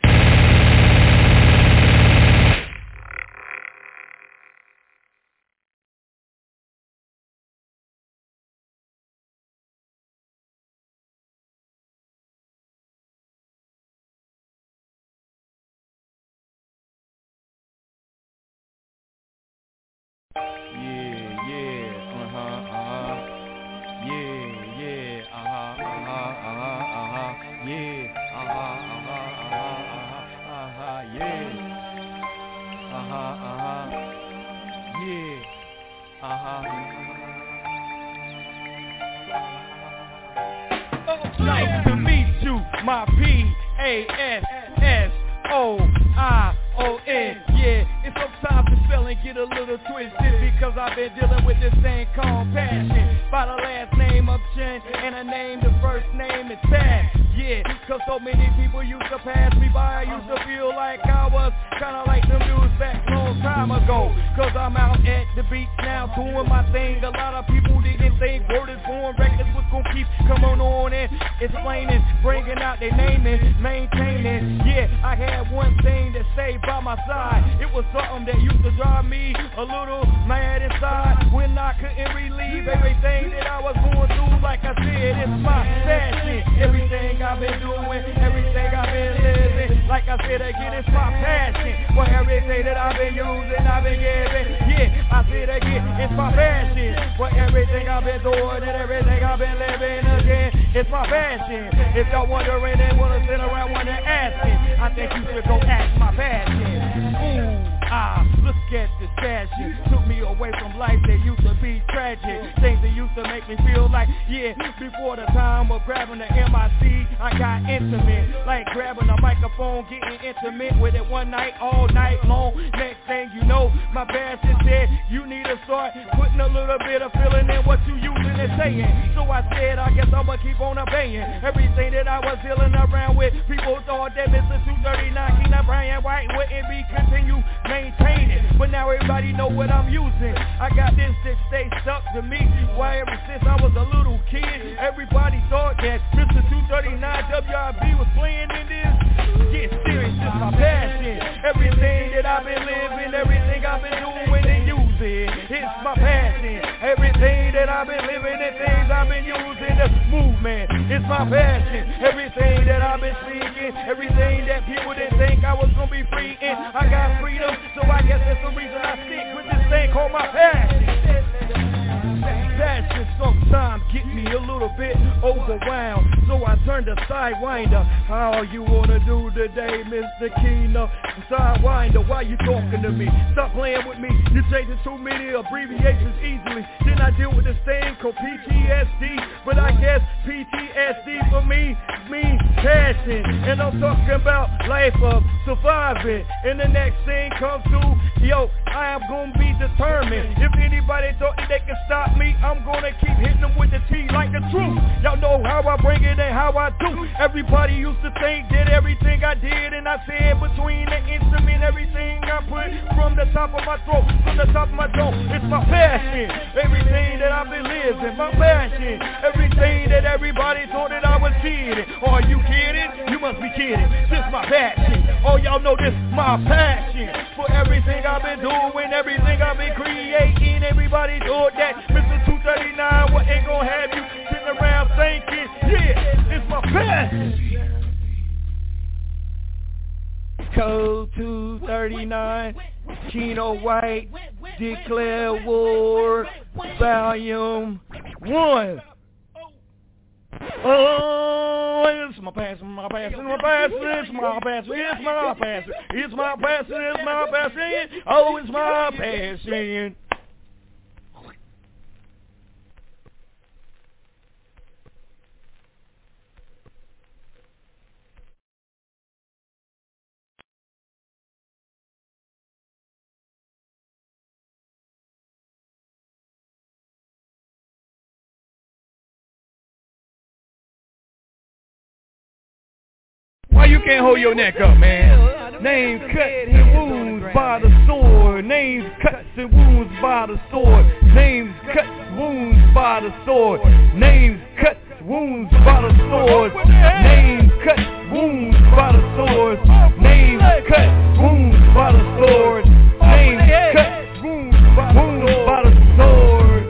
F: Nice to meet you, my P-A-S-S-O-I-O-N. Yeah, it's sometimes the spelling get a little twisted because I've been dealing with this thing called passion. By the last name of Chin and a name, the first name is Tad. Yeah, cause so many people used to pass me by. I used to feel like I was kinda like them dudes back a long time ago. Cause I'm out at the beach now doing my thing. A lot of people didn't think word is born records was gonna keep coming on and explaining, bringing out their naming, maintaining. Yeah, I had one thing to say by my side. It was something that used to drive me a little mad inside when I couldn't relieve everything that I was going through. Like I said, it's my passion. Everything I've been doing, everything I've been living. Like I said again, it's my passion. For everything that I've been using, I've been giving. Yeah, I said again, it's my passion. For everything I've been doing and everything I've been living again, it's my passion. If y'all wondering and wanna sit around wondering asking, I think you should go ask my passion. Ooh. Look at this passion. Took me away from life that used to be tragic. Things that used to make me feel like, yeah, before the time of grabbing the MIC, I got intimate. Like grabbing a microphone, getting intimate with it one night, all night long. Next thing you know, my passion said, you need to start putting a little bit of feeling in what you using and saying. So I said, I guess I'ma keep on obeying everything that I was dealing around with. People thought that Mr. 239 King of Brian White wouldn't be continue maintaining, but now everybody know what I'm using. I got this that stay stuck to me. Why ever since I was a little kid, everybody thought that Mr. 239 WRB was playing in this. Get serious, it's my passion. Everything that I've been living, everything I've been doing and using, it's my passion. Everything that I've been living and things I've been using, the movement, it's my passion. Everything that I've been speaking, everything that people didn't think I was gonna be free in, I got freedom. So I guess that's the reason I stick with this thing called my passion. Passion sometimes get me a little bit overwhelmed, so I turn to Sidewinder. How you wanna do today, Mr. Keener? Sidewinder, why you talking to me? Stop playing with me, you changing too many abbreviations easily. Then I deal with this thing called PTSD, but I guess PTSD for me means passion. And I'm talking about life of surviving. And the next thing comes through, yo, I am gonna be determined. If anybody
E: they thought that they could stop me, I'm gonna keep hitting them with the T like the truth. Y'all know how I bring it and how I do. Everybody used to think that everything I did and I said between the instrument, everything I put from the top of my throat, from the top of my dome, it's my passion. Everything that I've been living, my passion. Everything that everybody thought that I was kidding. Are you kidding? You must be kidding. This my passion. Oh, y'all know this my passion. For everything I've been doing, everything I've been creating. Everybody thought that Mr. 239 wasn't gonna have you sitting around thinking, yeah, it's my passion. Code 239, Chino White, declare war, volume 1. Oh, it's my passion, my passion, my passion, it's my passion, it's my passion, it's my passion, it's my passion, oh, it's my passion. Why you can't hold your neck up, man? Names, cuts, and wounds by the sword. Names, cuts, and wounds by the sword. Names, cuts, wounds by the sword. Names, cuts, wounds by the sword. Names, cuts, wounds by the sword. Names, cuts, wounds by the sword. Names, cuts, wounds by the sword.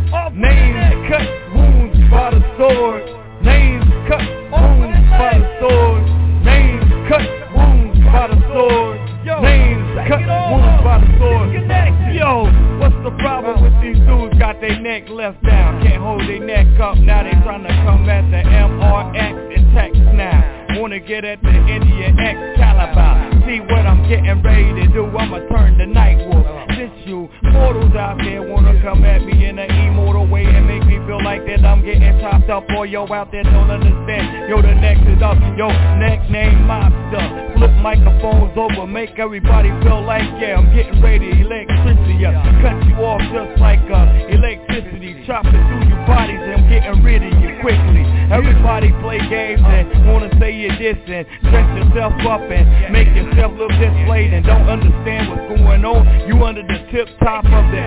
E: Names, cuts, wounds by the sword. Names, cuts, wounds by the sword. Names cut, wounds by the sword. Names cut, wounds by the sword. Yo, what's the problem with these dudes? Got their neck left down, can't hold their neck up. Now they trying to come at the MRX and text now. Wanna get at the Indian Excalibur. See what I'm getting ready to do, I'ma turn the night wolf. Since you mortals out there wanna come at me in an immortal way and make me feel like that I'm getting chopped up, or yo out there don't understand. Yo, the next is up, yo, next name mobster. Flip microphones over, make everybody feel like, yeah, I'm getting ready to electricity. Cut you off just like electricity, chopping through your bodies and I'm getting rid of you quickly. Everybody play games and wanna say you're dissing, dress yourself up and make yourself look displayed and don't understand what's going on. You under the tip top of the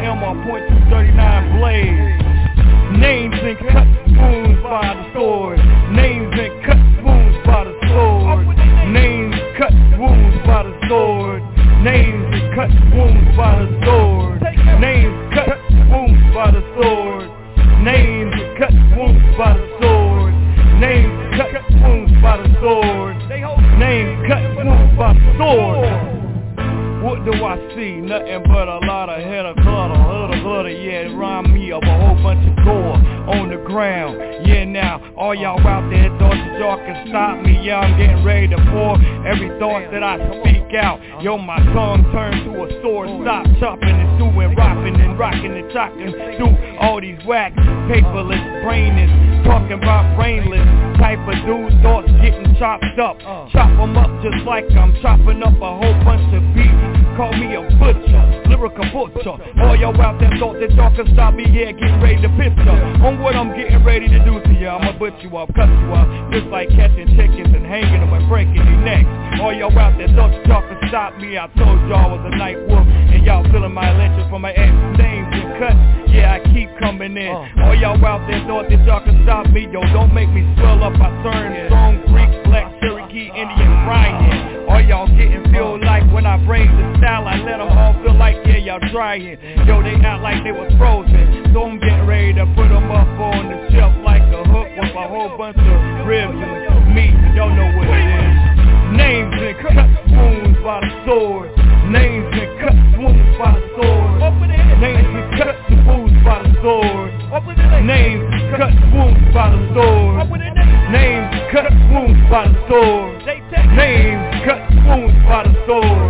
E: MR.239 blade. Names and cut wounds by the sword. Names and cut wounds by the sword. Names cut wounds by the sword. Names and cut wounds by the sword. Names cut wounds by the sword. Names cut wounds by the sword. Names cut wounds by the sword. Names cut wounds by the sword. What do I see? Nothing but a lot of head of clutter, yeah, it rhyme me of a whole bunch of gore on the ground. Yeah, now, all y'all out there thought that y'all can stop me. Yeah, I'm getting ready to pour every thought that I speak out. Yo, my tongue turned to a sword. Stop chopping and stewing, ropping and rocking and chocking through all these wax, paperless, brainless, talking about brainless type of dude, thoughts getting chopped up. Chop them up just like I'm chopping up a whole bunch of beef. Call me a butcher, lyrical butcher. All y'all out there thought that y'all could stop me, yeah, getting ready to picture on what I'm getting ready to do to you. I'ma butcher you up, cut you up, just like catching chickens and hanging them and breaking their necks. All y'all out there thought that y'all could stop me, I told y'all I was a night wolf, and y'all feeling my electric from my ex names and cuts. Yeah, I keep coming in. All y'all out there thought that y'all could stop me, yo, don't make me swell up. I turn strong Greek, black, Cherokee, Indian, Ryan. All y'all getting feel like when I bring the style, I let them all feel like, yeah, y'all trying. Yo, they act like they was frozen, so I'm getting ready to put them up on the shelf like a hook with a whole bunch of ribs and meat. Y'all know what it is. Names and cut wounds by the sword. Names and cut wounds by the sword. Names and cut wounds by the sword. Names cut wounds by the sword. Names cut wounds by the sword. Names cut wounds by the sword.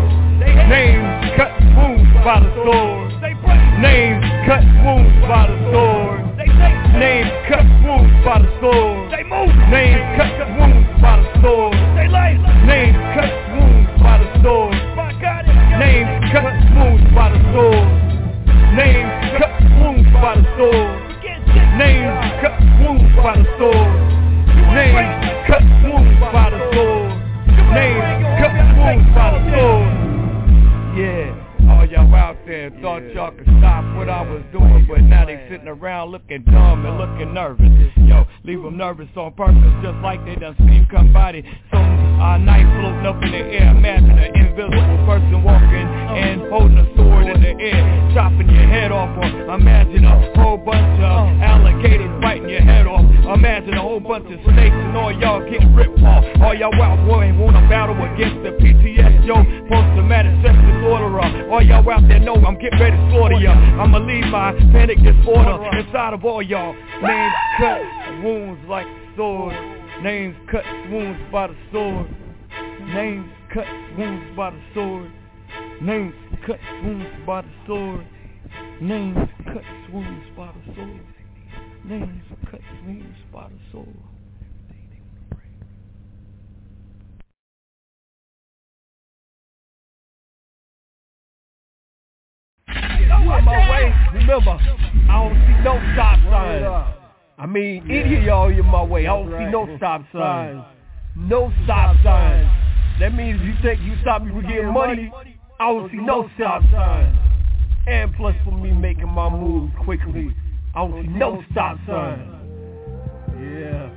E: Names cut wounds by the sword. Names cut wounds by the sword. Names cut wounds by the sword. Names cut wounds by the sword. Names cut wounds by the sword. Names cut wounds by the sword. Names cut wounds
F: by the sword. Names cut wounds by the sword. Names cut wounds by the sword. Names cut wounds by the sword. Yeah. All y'all out there thought y'all could stop what I was doing, but now they sitting around looking dumb and looking nervous. Yo, leave them nervous on purpose, just like they done seen somebody. So our knife floating up in the air. Imagine an invisible person walking and holding a sword in the air, chopping your head off. Or imagine a whole bunch of alligators biting your head off. Imagine a whole bunch of snakes and all y'all getting ripped off. All y'all out boy want to battle against the PTS, yo, post-traumatic stress disorder. All y'all out there know I'm getting ready to slaughter y'all. I'ma leave my panic disorder inside of all y'all. Names cut wounds like swords. Names cut wounds by the sword. Names cut wounds by the sword. Names cut wounds by the sword. Names cut wounds by the sword. Names cut wounds by the sword. On my way, remember, I don't see no stop signs. I mean, any of y'all in my way, I don't see no stop signs. No stop signs. That means you think you stop me from getting money, I don't see no stop signs. And plus for me making my moves quickly, I don't see no stop signs. Yeah.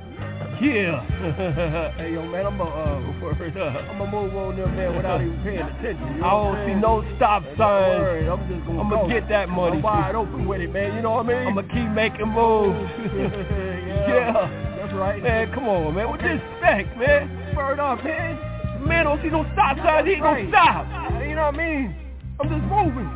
F: Hey yo man, I'ma move on there man without even paying attention. I don't see no stop signs. I'ma get that money. I'm wide open with it, man. You know what I mean? I'ma keep making moves. Yeah, that's right. Man, come on, man. With respect, man. Word up, man. Man, don't see no stop signs. He ain't gonna stop. You know what I mean? I'm just moving.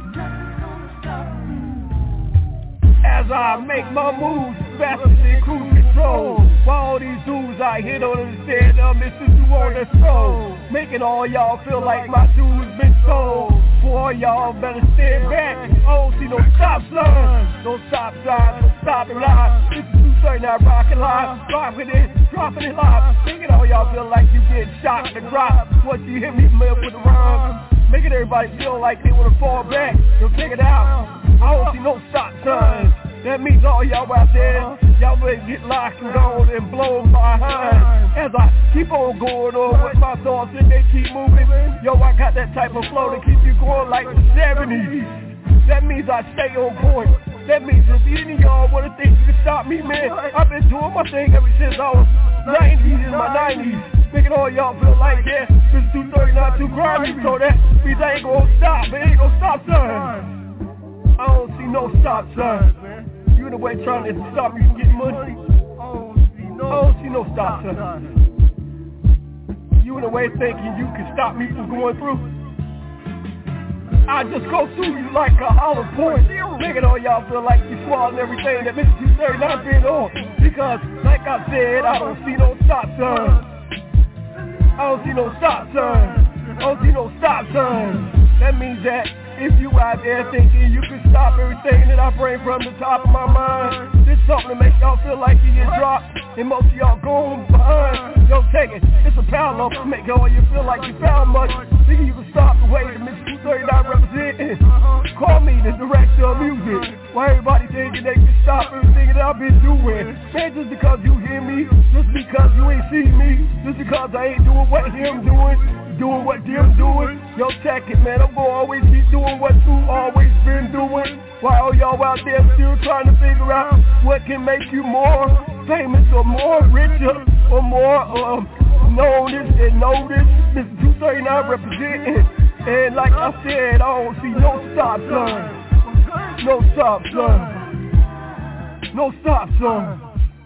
F: As I make my moves, faster than cruise control. While all these dudes I hit on the stand up, Mr. You on the stroll. Making all y'all feel like my shoes been sold. For all y'all better stand back. I don't see no stop signs. No stop signs, no stopping live. This is 239 rockin' live. Dropping it live. Thinking all y'all feel like you get shot in the drop. Once you hit me with the rhyme, making everybody feel like they wanna fall back. So check it out. I don't see no stop signs. That means all y'all out there, y'all better get locked and gone and blown behind. As I keep on going on with my thoughts and they keep moving, yo, I got that type of flow to keep you going like the 70s. That means I stay on point. That means if any of y'all wanna think you can stop me, man, I've been doing my thing ever since I was 90s in my 90s. Making all y'all feel like, yeah, this 239 too grimy, so that means I ain't gonna stop, man, ain't gonna stop signs. I don't see no stop signs, man. You in the way trying to stop me from getting money. I don't see no stop signs. You in the way thinking you can stop me from going through. I just go through you like a hollow point, making all y'all feel like you swallowing everything that Mr. 239 been on. Because, like I said, I don't see no stop signs. I don't see no stop signs. I don't see no stop signs. That means that if you out there thinking you can stop everything that I bring from the top of my mind, this something to make y'all feel like you get dropped, and most of y'all going behind. Yo, take it. It's a power up to make all you feel like you found much. Thinking you can stop the way that Mr. 239 representing. Call me the director of music. Why everybody thinking they can stop everything that I've been doing? Man, just because you hear me, just because you ain't see me, just because I ain't doing what him doing what them doing. Yo, check it, man. I'm gonna always keep doing what you always been doing. While y'all out there still trying to figure out what can make you more famous or more richer or more noticed and noticed. Mr. 239 representing. And like I said, I don't see no stop sign. No stop sign. No stop sign.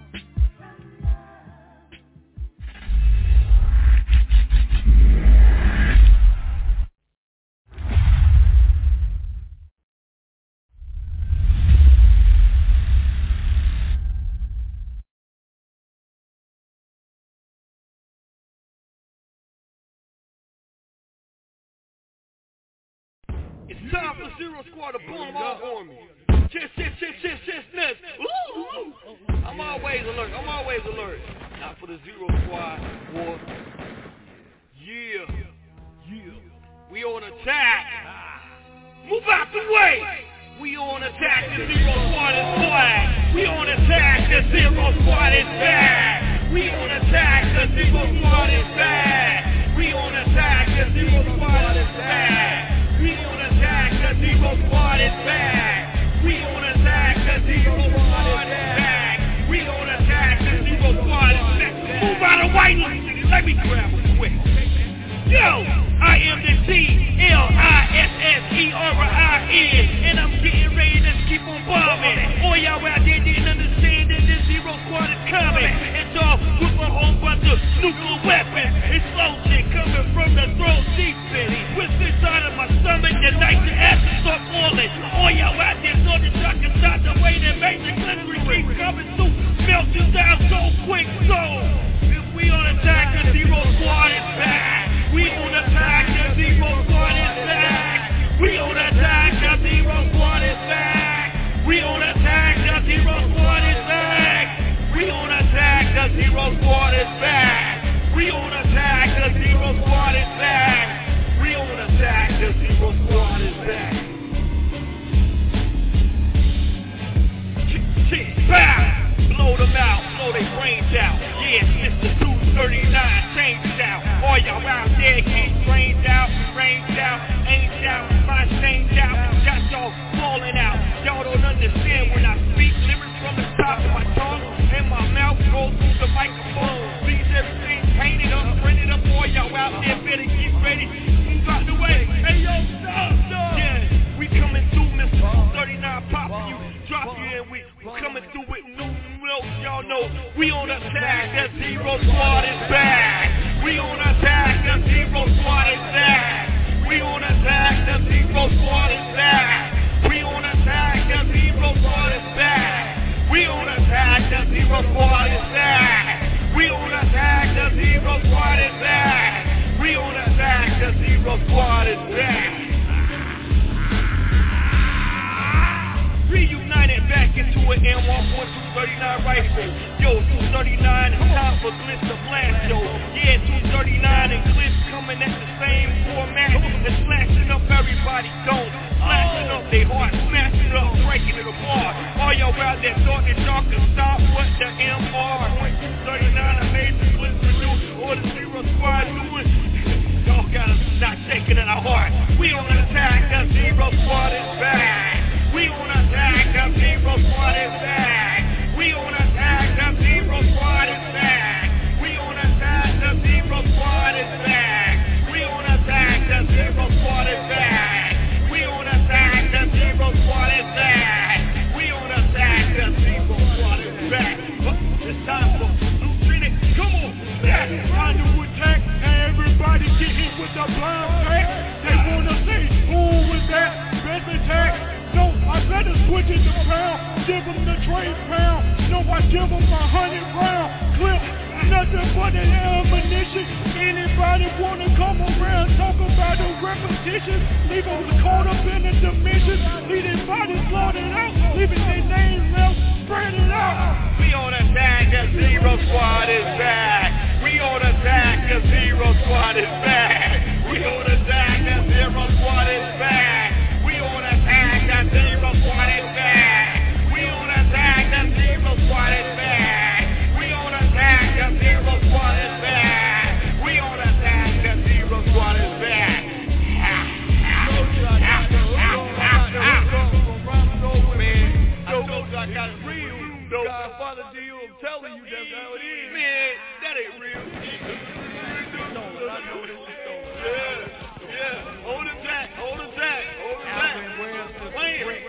E: It's time for Zero Squad to bomb out on me. Nuts. Ooh. I'm always alert. Now for the Zero Squad war. Yeah. We on attack. Move out the way. We on attack. The Zero Squad is
A: We on attack, the Zero Squad is back. We on attack, the Zero Squad is back. We on attack, the Zero Squad is back. We on attack, the Zero Squad is back. We on attack, the Zero Squad is back. We on attack, the Zero Squad is back. Move out of white line, nigga. Let me grab him quick. Yo, I am the CLISSERIN, and I'm getting ready to keep on bombing. All y'all out there didn't understand that the Zero Squad is coming. It's all with a whole bunch of nuclear weapons. Explosion coming from the throat deep city. With inside of my stomach, the night the ashes start falling. All y'all out there thought that y'all can stop the way that makes the country keep coming through. Melt you down so quick, so if we on attack, the Zero Squad is back. We on attack, the Zero Squad is back. We on attack, the Zero Squad is back. We on attack, the Zero Squad is back. We on attack, the Zero Squad is back. We on attack, the Zero Squad is back. We on attack, the Zero Squad is back. Bow! Blow them out, blow their brains out. Yeah, Mr. 239, changed out. All y'all out there get drained out, ain't out, my changed out. Got y'all falling out. Y'all don't understand when I speak lyrics from the top of my tongue and my mouth goes through the microphone. Leaves everything painted up, printed up. All y'all out there better get ready. Move out the way. Hey yo, stop. Yeah, we coming through, Mr. 239, popping you, dropping you, and we coming through with new notes. Y'all know we on attack. That Zero Squad is back. We on attack. That Zero Squad is back. We on attack. That Zero Squad is back. We on attack. That Zero Squad is back. We on attack. That Zero Squad is back. We on attack. That Zero Squad is back. We on attack. That Zero Squad is back. Reunited back into an M1.239 rifle. Yo, 239, it's time for Glitz to blast, yo. Yeah, 239 and Glitz coming at the same format. It's slashing up everybody, don't. Slashing up their heart, smashing it up, breaking it apart. All y'all out there thought that y'all could stop what the M1.239 amazing Glitz for you or the Zero Squad doing. Y'all gotta stop shaking in our heart. We on attack, the Zero Squad is back. We on attack, the Zero Squad is back. We on attack, the Zero Squad is back. We on attack, the Zero Squad is back. We on attack, the Zero Squad is back. We on attack, the Zero Squad is back. We on attack, the Zero Squad is back. It's time for Lieutenant, come on, back. Time to attack, and everybody get hit with the blind pack. They wanna say, who was that? Best attack. No, I better switch it to pound, give them the trade pound. No, I give them 100 round clip, nothing but an ammunition. Anybody wanna come around, talk about the repetition, leave them caught up in the dimension, leave their bodies slaughtered out, leaving their names left, spread it out. We on attack, the Zero Squad is back. We on attack, the Zero Squad is back. We on attack, the Zero Squad is back. We on attack, the Zero Squad is back. We on attack, the Zero Squad is back. We on attack, the Zero Squad is back. We on attack, the Zero Squad is back. Man, I told you I got real dope. My father to you, I'm telling you that's how it is. Man, that ain't real. Yeah, hold it back, hold it back, hold it back. Wait.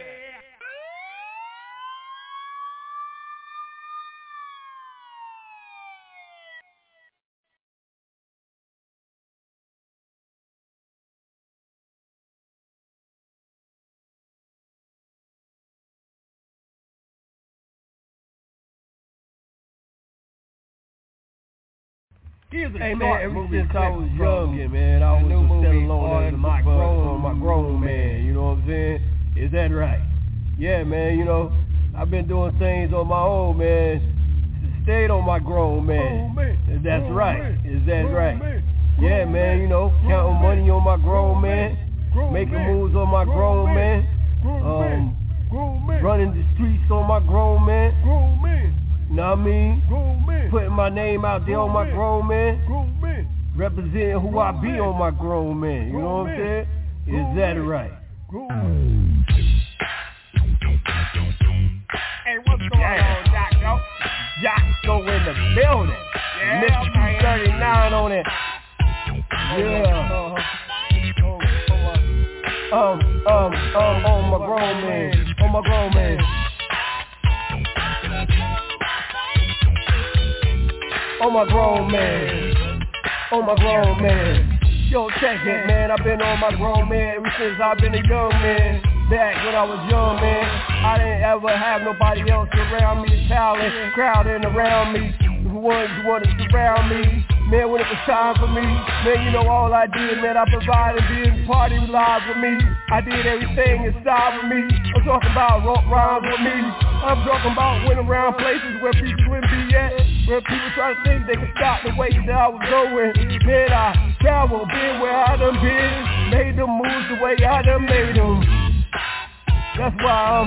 F: Hey man, ever since I was young, man, I was just standing alone as my grown man, you know what I'm saying? Is that right? Yeah, man, you know, I've been doing things on my own, man. Stayed on my grown man. That's right. Is that right? Yeah, man, you know, counting money on my grown man, making moves on my grown man. Running the streets on my grown man. Know what I mean? Putting my name out there on my grown man. Representing who I be on my grown man. You know what I'm saying? Is that right?
E: Hey, what's going on, Jocko?
F: Jocko in the building. Mr. 239 on it. Yeah. On my grown man. On my grown man. On my grown man. On my grown man. Yo, check it, man. I've been on my grown man ever since I've been a young man. Back when I was young, man, I didn't ever have nobody else around me, talent crowding around me, who wanted to surround me. Man, when it was time for me, man, you know all I did, man, I provided being party live with me. I did everything inside with me. I'm talking about rock rhymes with me. I'm talking about went around places where people wouldn't be at, where people try to think they could stop the way that I was going. Man, I traveled, been where I done been, made them moves the way I done made them. That's why I'm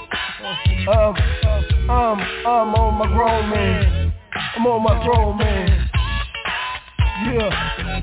F: on my grown man. I'm on my grown man. Yeah,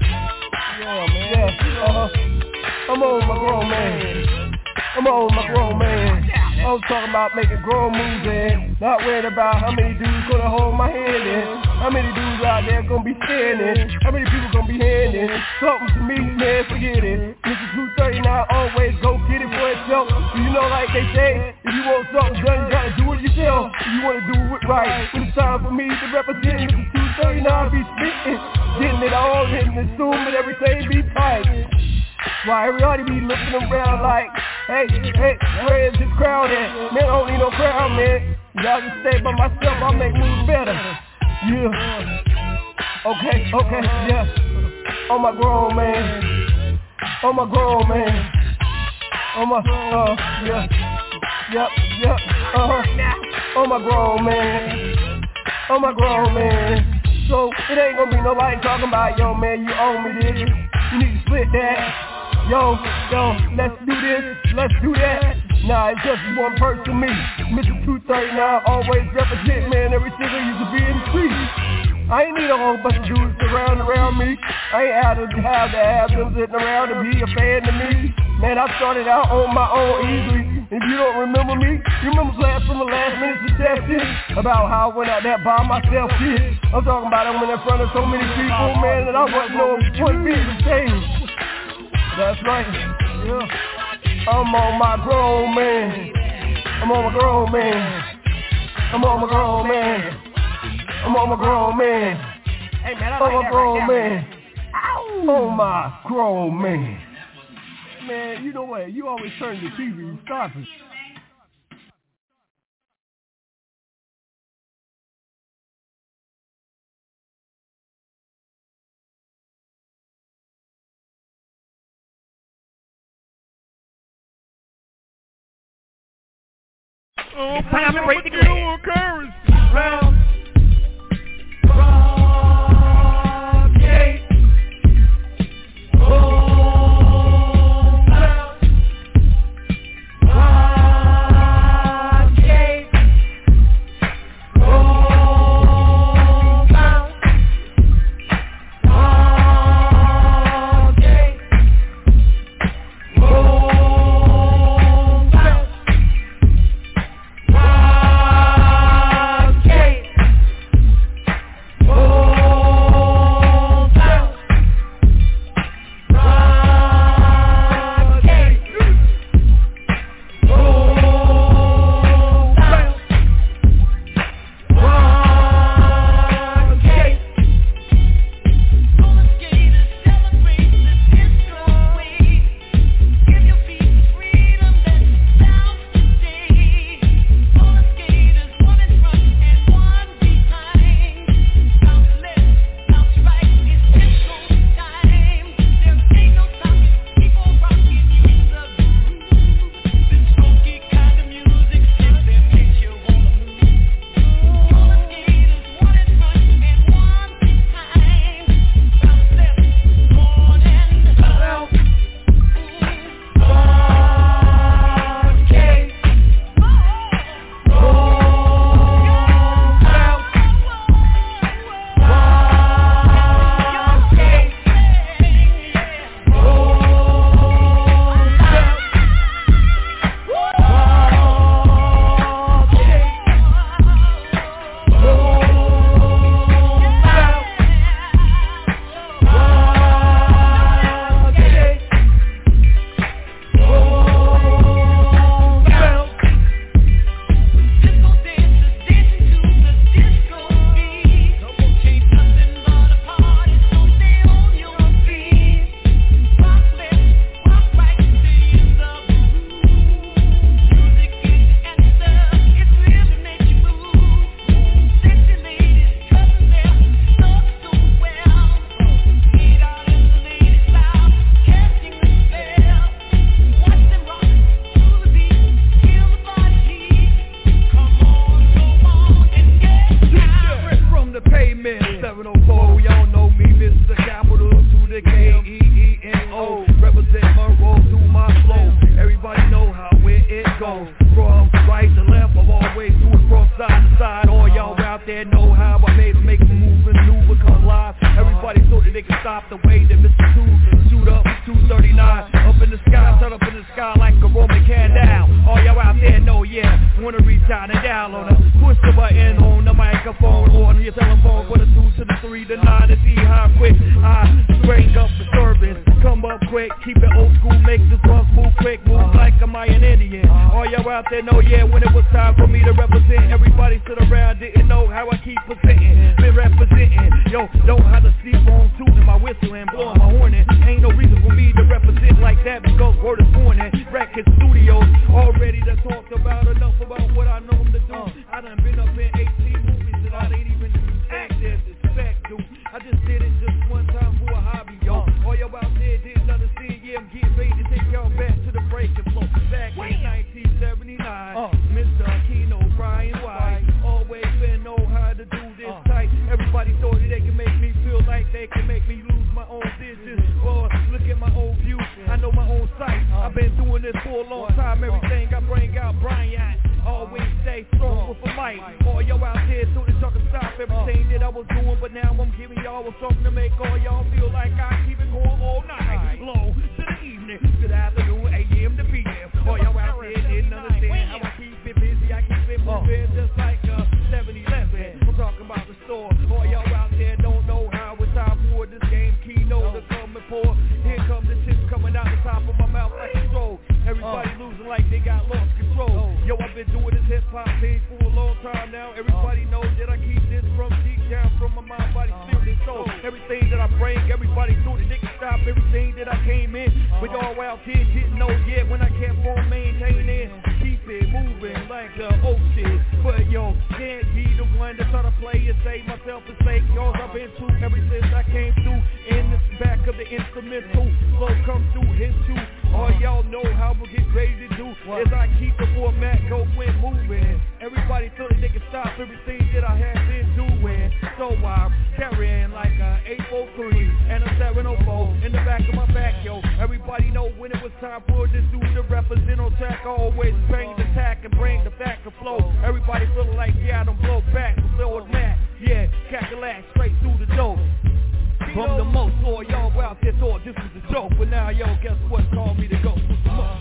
F: I'm on my grown man. I'm on my grown man. I was talking about making grown moves and not worried about how many dudes gonna hold my hand in. How many dudes out there gonna be standing? How many people gonna be handing something to me, man, forget it. Mr. 239 always go get it for itself. You know, like they say, if you want something done, you gotta do it yourself. If you wanna do it right, when it's time for me to represent Mr. 239, be spitting, getting it all in and assuming everything be tight. Why everybody be looking around like, hey, where is this crowd at? Man, I don't need no crowd, man. Y'all just stay by myself, I'll make moves better. Yeah. Okay, yeah. On my grown man. On my grown man. On my, on my grown man. On my grown man. So, it ain't gonna be nobody talking about, yo, man, you owe me this. You need to split that. Yo, let's do this, let's do that. Nah, it's just one person, me. Mr. 239, always represent, man, every single used to be in the street. I ain't need a whole bunch of dudes around me. I ain't had to have them sitting around to be a fan to me. Man, I started out on my own easily. If you don't remember me, you remember from the last minute suggestion about how I went out there by myself, kid. I'm talking about I went in front of so many people, man, that I wasn't knowing what bit to change. That's right, yeah. I'm on my grown man. I'm on my grown man. I'm on my grown man. I'm on my grown man.
E: Hey, man, I
F: on my grown
E: right
F: man. On my grown man. Man, you know what? You always turn the TV. You stop it.
E: Oh, time to break the glass.
F: Round.
E: there know how I made them make a move and maneuver, come live. Everybody thought that they could stop the way that Mr. 2 shoot up 239 up in the sky, turn up in the sky like a Roman candle. All y'all out there know, yeah, wanna reach out and down on us. Push the button on the microphone or on your telephone for the 2 to the 3 to 9 to see how quick I bring up the service. Come up quick, keep it old school, make the drums move quick, move like a Mayan Indian. All y'all out there know, yeah, when it was time for me to represent, everybody stood around, didn't know how I keep presenting, been representing. Yo, don't have to sleep on tooting my whistle and blowing my horn. Ain't no reason for me to represent like that because word is born in record studios. Already done talked about enough about what I know them to do. I done been up in 18 movies that I ain't even active expect, dude. I just did it just one time for a hobby, yo. All y'all out there didn't understand, yeah, I'm getting ready to take y'all back to the breaking flow. Back in 1979, Mr. Keno, Brian White, always been know how to do this tight. Everybody thought that they can make me feel like they can make me lose my own vision. Boy, look at my own view, I know my own sight. I've been doing this for a long time, everything I bring out, Brian. Always stay strong with a mic. All y'all out there thought that y'all can stop everything that I was doing, but now I'm giving y'all something to make all y'all feel like I keep it going all night long to the evening, to the afternoon, AM to PM. All y'all out there didn't understand how I keep it busy, I keep it moving just like a 7-Eleven. I'm talking about the store. All y'all out there don't know how it's time for this game Keno to come and pour. Here comes the chips coming out the top of my mouth like a stroke. Everybody losing like they got lost control. Yo, I've been doing this hip-hop thing for a long time now. Everybody knows that I keep this from deep down from my mind, body, spirit, and soul. Everything that I bring, everybody thought that they could stop everything that I came in. But y'all out here didn't know yet when I kept on maintaining. Keep it moving like the old shit. But yo, can't be the one to try to play and say myself is fake. Y'all I've been through ever since I came through in the back of the instrumental. Flow come through, hit you. All y'all know how we get ready to do is I keep the format going moving. Everybody thought that they could stop everything that I have been doing. So I'm carrying like a 803 and a 704 in the back of my back, yo. Everybody know when it was time for this dude to represent on track. I always bring the tack and bring the back and flow. Everybody feeling like, yeah, I don't blow back, so flow is mad. Yeah, calculate straight through the door. From the most, all y'all out there thought this was a joke, but now, yo, guess what? Call me to go through the most.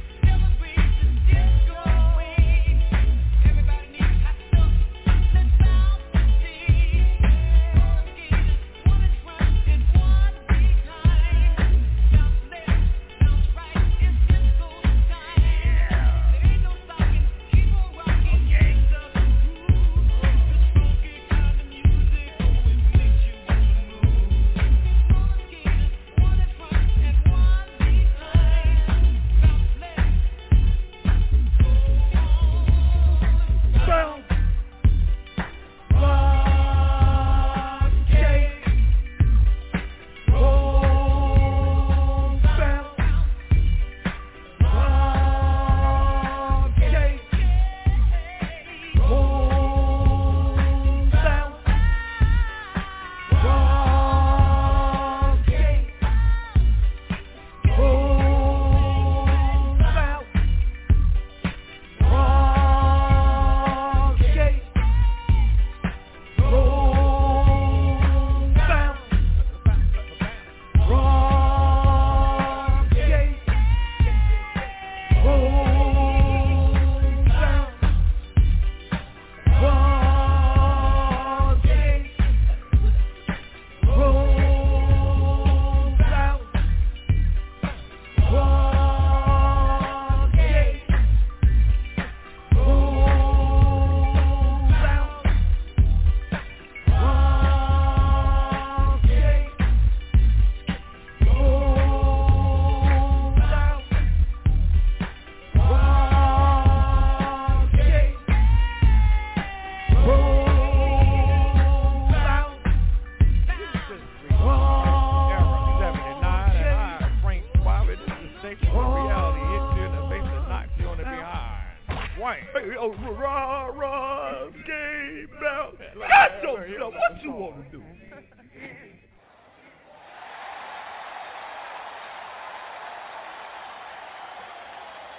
E: What you want to do?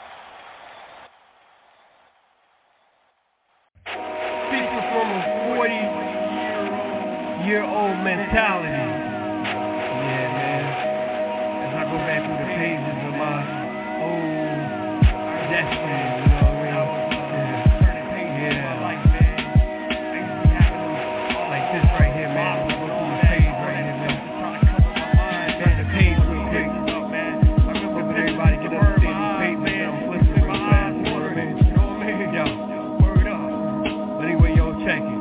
E: Speaking from a 40
F: 40-year-old mentality. Yeah, man. As I go back through the pages of my old destiny, you know what I mean? Yeah. Like this right here, man. I'm gonna go through the page right here, man. Turn the page real quick. Hope everybody can understand these pages. I'm flipping real fast, you know what I mean? Yo, word up. But anyway, yo, check it.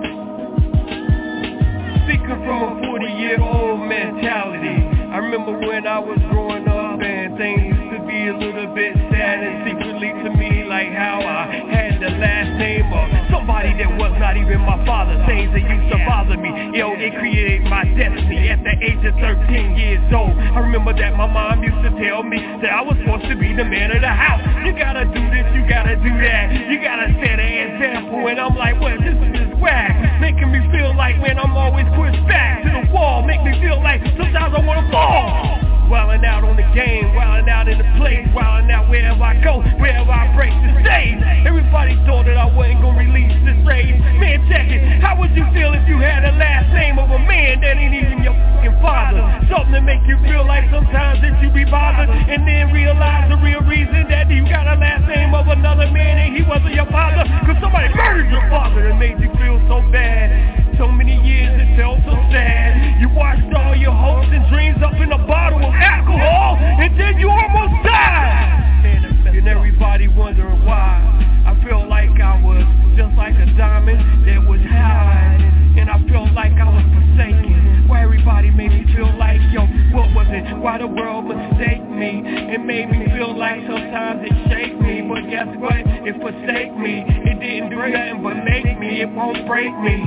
F: Speaking from a 40-year-old mentality, I remember when I was growing up and things used to be a little bit sad and secretly to me, like how I had the last name of somebody that was not even my father. Things that used to bother me, yo, it created my destiny at the age of 13 years old. I remember that my mom used to tell me that I was supposed to be the man of the house. You gotta do this, you gotta do that, you gotta set an example. And I'm like, well, this is whack, making me feel like, man, I'm always pushed back to the wall, make me feel like sometimes I wanna fall. Wildin' out on the game, wildin' out in the place, wildin' out wherever I go, wherever I break the stage. Everybody thought that I wasn't gonna release this rage. Man, check it, how would you feel if you had the last name of a man that ain't even your fucking father? Something to make you feel like sometimes that you be bothered, and then realize the real reason that you got a last name of another man and he wasn't your father, cause somebody murdered your father and made you feel so bad. So many years it felt so sad. You watched all your hopes and dreams up in a bottle of alcohol, and then you almost died. And everybody wondering why. I felt like I was just like a diamond that was hiding, and I felt like I was forsaken. Why everybody made me feel like, yo, what was it? Why the world mistake me? It made me feel like sometimes it shake me, but guess what? It forsake me. It didn't do nothing but make me. It won't break me.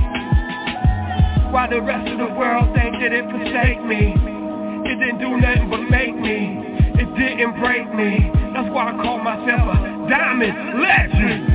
F: Why the rest of the world think that it forsake me? It didn't do nothing but make me. It didn't break me. That's why I call myself a diamond legend.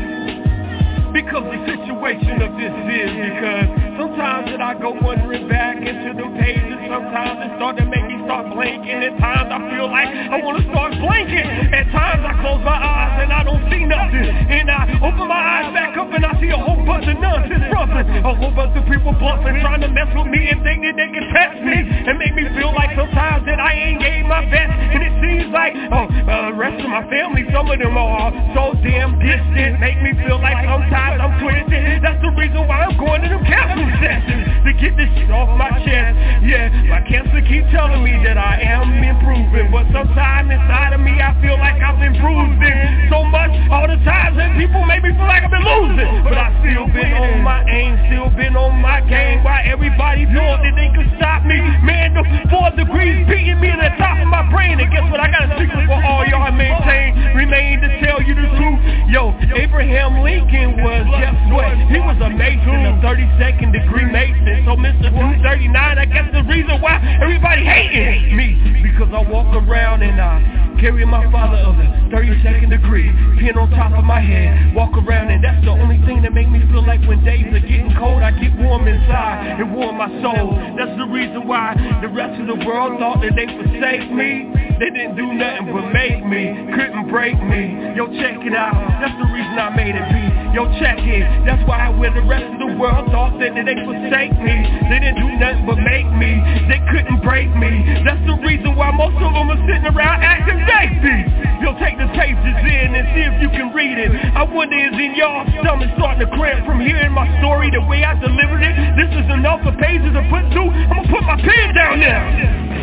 F: Because the situation of this is because sometimes that I go wandering back into the pages. Sometimes it start to make me start blinking. At times I feel like I want to start blinking. At times I close my eyes and I don't see nothing. And I open my eyes back up and I see a whole bunch of nonsense rumbling. A whole bunch of people bluffing, trying to mess with me and think that they can test me. And make me feel like sometimes that I ain't gave my best. And it seems like, the rest of my family, some of them are so damn distant. Make me feel like sometimes I'm twisted. That's the reason why I'm going to them counseling sessions, to get this shit off my chest. Yeah, my cancer keep telling me that I am improving, but sometimes inside of me I feel like I've been bruising so much all the times that people make me feel like I've been losing. But I still been on my aim, still been on my game. Why everybody thought that they could stop me? Man, the 4 degrees beating me in the top of my brain. And guess what? I got a secret for all y'all. Remain to tell you the truth. Yo, Abraham Lincoln was, guess what? He was a Mason, a 32nd degree Mason. So Mr. 239, I guess the reason why everybody hating me, because I walk around and I carry my father of the 32nd degree, pin on top of my head, walk around, and that's the only thing that make me feel like when days are getting cold, I get warm inside and warm my soul. That's the reason why the rest of the world thought that they forsake me. They didn't do nothing but make me, couldn't break me. Yo, check it out, that's the reason I made it be. Yo, check it, that's why when the rest of the world thought that they forsake me, they didn't do nothing but make me, they couldn't break me. That's the reason why most of them are sitting around acting safety. Yo, take the pages in and see if you can read it. I wonder is in y'all stomach starting to cramp from hearing my story the way I delivered it? This is enough for pages to put through. I'm gonna put my pen down now.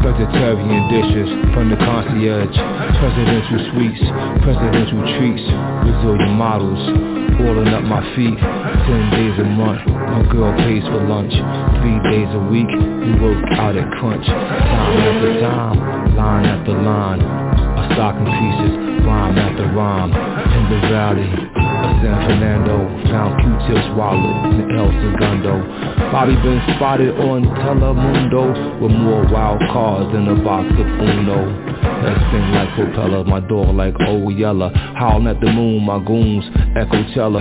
G: Vegetarian dishes from the concierge, presidential suites, presidential treats, Brazilian models, oiling up my feet, 10 days a month, my girl pays for lunch, 3 days a week, we work out at Crunch, time after time, line after line, our stocking pieces, rhyme after rhyme, in the valley of San Fernando, found Q-Tip's wallet in El Segundo, Bobby been spotted on Telemundo, with more wild cards than a box of Uno. Head spin like propeller, my dog like old Yeller. Howling at the moon, my goons echo Teller.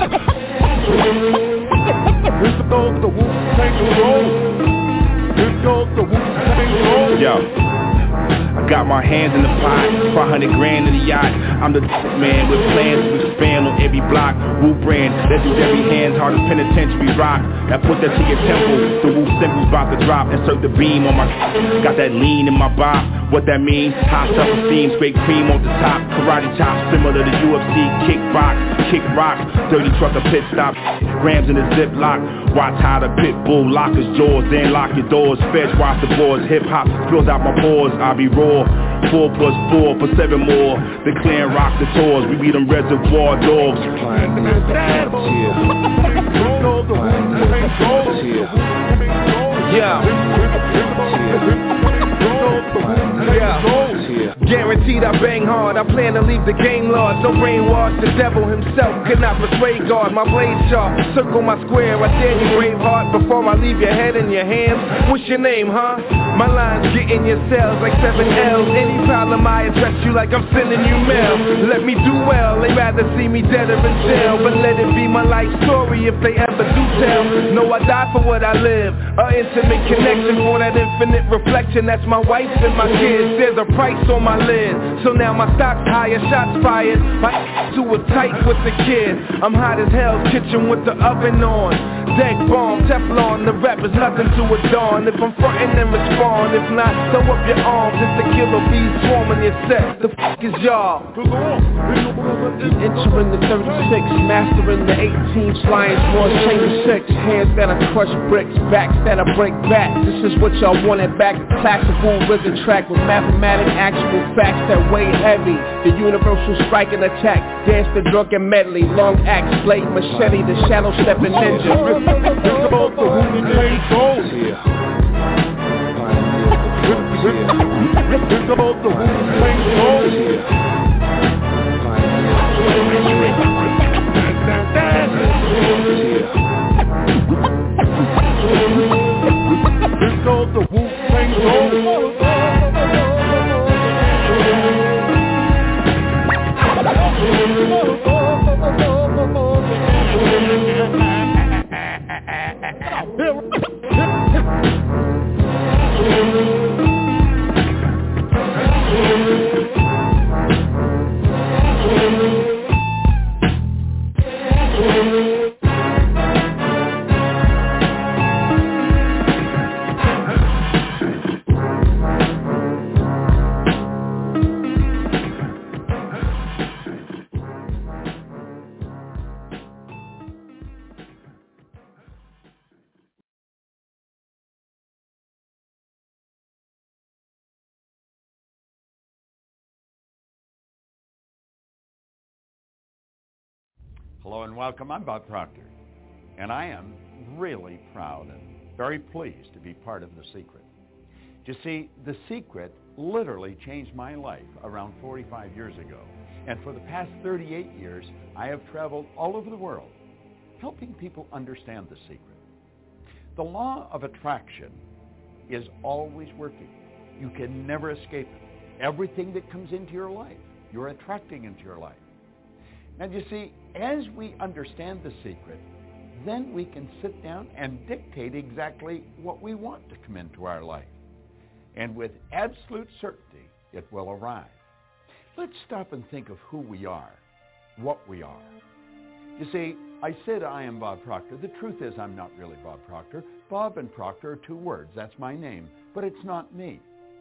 H: Yo, I got my hands in the pot, 500 grand in the yacht. I'm the man with plans to expand on every block. Wu brand, that dude every hand's hard as penitentiary rock. Now put that to your temple, the Wu symbol's about to drop. Insert the beam on my, got that lean in my bop. What that means? High self-esteem, straight cream on the top. Karate chop, similar to the UFC, kickbox, kick rocks. Dirty trucker pit stop, grams in the ziplock. Watch how the pit bull lock his jaws, then lock your doors. Fetch, watch the boards, hip-hop spills out my pores. I'll be raw, 4 + 4 for 7 more. The clan rock the tours, we be them reservoir dogs. Guaranteed I bang hard, I plan to leave the game lost. Don't brainwash the devil himself, could not persuade God. My blade sharp, circle my square, I dare you brave heart. Before I leave your head in your hands, what's your name, huh? My lines get in your cells like 7 L's. Any problem I address you like I'm sending you mail. Let me do well, they rather see me dead or in jail. But let it be my life story if they ever do tell. No, I die for what I live, an intimate connection for that infinite reflection. That's my wife and my kids, there's a price on my lid. So now my stock's higher, shots fired. My too was tight with the kid. I'm hot as hell's kitchen with the oven on. Deck bomb, Teflon, the rap is nothing to adorn. If I'm frontin' then respond, if not, throw up your arms. It's the killer bees swarming your set. The fuck is y'all?
I: Entering the 36, mastering the 18, flying towards chamber 6. Hands that'll crush bricks, backs that'll break back. This is what y'all wanted back. Classical rhythm track with mathematic actual facts that weigh heavy. The universal strike and attack, dance the drunken medley. Long axe, blade, machete, the shadow stepping ninja.
J: Hello and welcome. I'm Bob Proctor, and I am really proud and very pleased to be part of The Secret. You see, The Secret literally changed my life around 45 years ago, and for the past 38 years, I have traveled all over the world helping people understand The Secret. The law of attraction is always working. You can never escape it. Everything that comes into your life, you're attracting into your life. And you see, as we understand The Secret, then we can sit down and dictate exactly what we want to come into our life. And with absolute certainty, it will arrive. Let's stop and think of who we are, what we are. You see, I said I am Bob Proctor. The truth is I'm not really Bob Proctor. Bob and Proctor are 2 words. That's my name. But it's not me.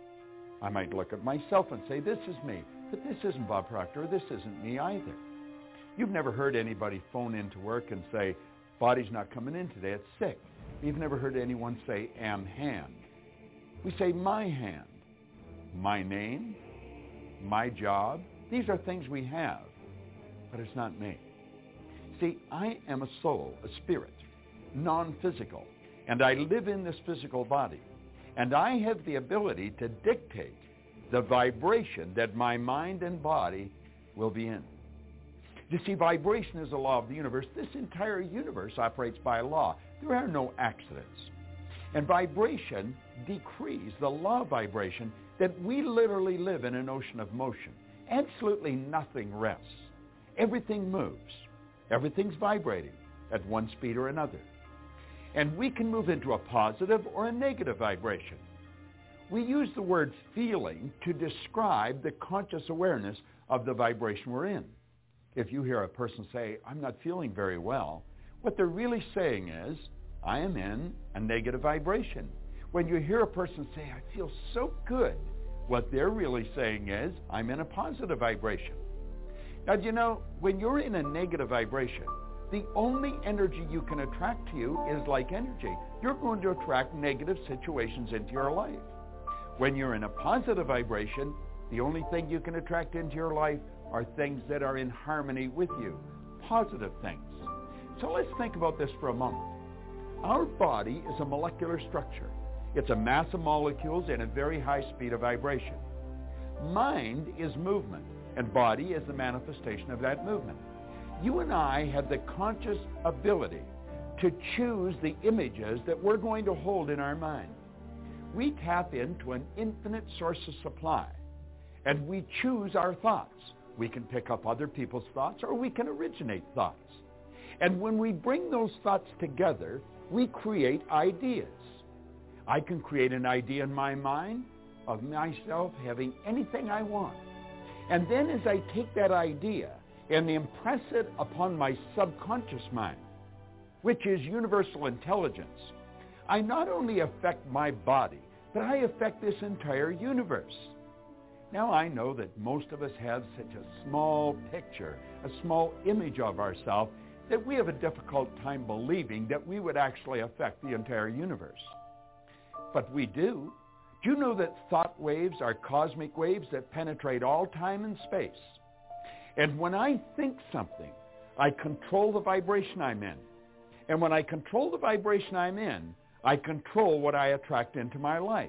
J: I might look at myself and say, this is me. But this isn't Bob Proctor. This isn't me either. You've never heard anybody phone into work and say, body's not coming in today, it's sick. You've never heard anyone say, am hand. We say, my hand. my name, my job. These are things we have, but it's not me. See, I am a soul, a spirit, non-physical, and I live in this physical body. And I have the ability to dictate the vibration that my mind and body will be in. You see, vibration is a law of the universe. This entire universe operates by law. There are no accidents. And vibration decrees, the law of vibration, that we literally live in an ocean of motion. Absolutely nothing rests. Everything moves. Everything's vibrating at one speed or another. And we can move into a positive or a negative vibration. We use the word feeling to describe the conscious awareness of the vibration we're in. If you hear a person say, I'm not feeling very well, what they're really saying is, I am in a negative vibration. When you hear a person say, I feel so good, what they're really saying is, I'm in a positive vibration. Now, do you know, when you're in a negative vibration, the only energy you can attract to you is like energy. You're going to attract negative situations into your life. When you're in a positive vibration, the only thing you can attract into your life are things that are in harmony with you, positive things. So let's think about this for a moment. Our body is a molecular structure. It's a mass of molecules and a very high speed of vibration. Mind is movement, and body is the manifestation of that movement. You and I have the conscious ability to choose the images that we're going to hold in our mind. We tap into an infinite source of supply, and we choose our thoughts. We can pick up other people's thoughts, or we can originate thoughts. And when we bring those thoughts together, we create ideas. I can create an idea in my mind of myself having anything I want. And then as I take that idea and impress it upon my subconscious mind, which is universal intelligence, I not only affect my body, but I affect this entire universe. Now I know that most of us have such a small picture, a small image of ourselves, that we have a difficult time believing that we would actually affect the entire universe. But we do. Do you know that thought waves are cosmic waves that penetrate all time and space? And when I think something, I control the vibration I'm in. And when I control the vibration I'm in, I control what I attract into my life.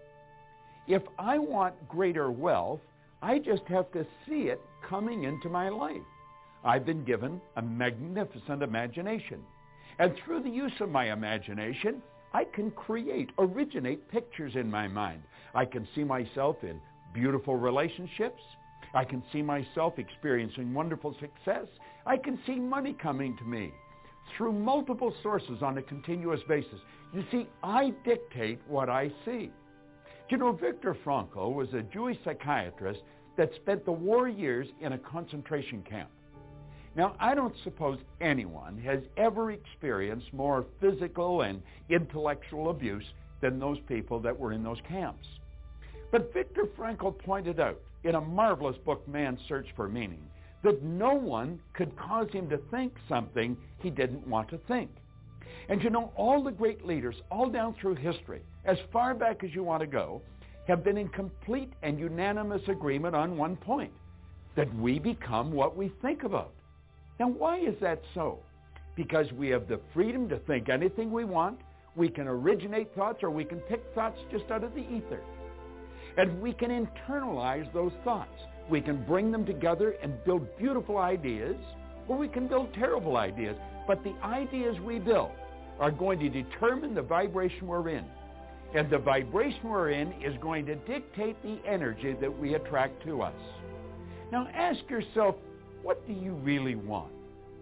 J: If I want greater wealth, I just have to see it coming into my life. I've been given a magnificent imagination. And through the use of my imagination, I can originate pictures in my mind. I can see myself in beautiful relationships. I can see myself experiencing wonderful success. I can see money coming to me through multiple sources on a continuous basis. You see, I dictate what I see. You know, Viktor Frankl was a Jewish psychiatrist that spent the war years in a concentration camp. Now, I don't suppose anyone has ever experienced more physical and intellectual abuse than those people that were in those camps. But Viktor Frankl pointed out in a marvelous book, Man's Search for Meaning, that no one could cause him to think something he didn't want to think. And you know, all the great leaders, all down through history, as far back as you want to go, have been in complete and unanimous agreement on one point, that we become what we think about. Now, why is that so? Because we have the freedom to think anything we want. We can originate thoughts, or we can pick thoughts just out of the ether. And we can internalize those thoughts. We can bring them together and build beautiful ideas, or we can build terrible ideas. But the ideas we build are going to determine the vibration we're in. And the vibration we're in is going to dictate the energy that we attract to us. Now ask yourself, what do you really want?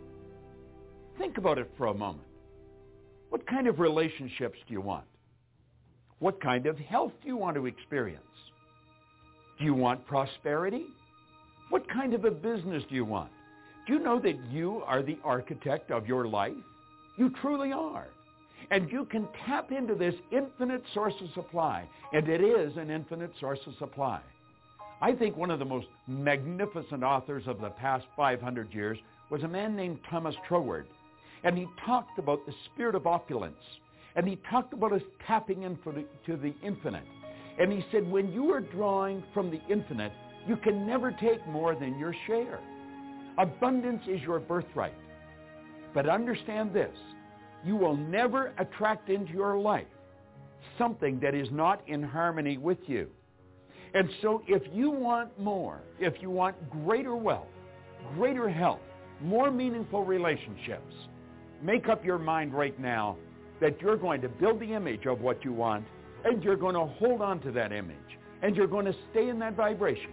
J: Think about it for a moment. What kind of relationships do you want? What kind of health do you want to experience? Do you want prosperity? What kind of a business do you want? Do you know that you are the architect of your life? You truly are. And you can tap into this infinite source of supply, and it is an infinite source of supply. I think one of the most magnificent authors of the past 500 years was a man named Thomas Troward. And he talked about the spirit of opulence. And he talked about us tapping into the infinite. And he said, when you are drawing from the infinite, you can never take more than your share. Abundance is your birthright. But understand this, you will never attract into your life something that is not in harmony with you. And so if you want more, if you want greater wealth, greater health, more meaningful relationships, make up your mind right now that you're going to build the image of what you want, and you're going to hold on to that image, and you're going to stay in that vibration.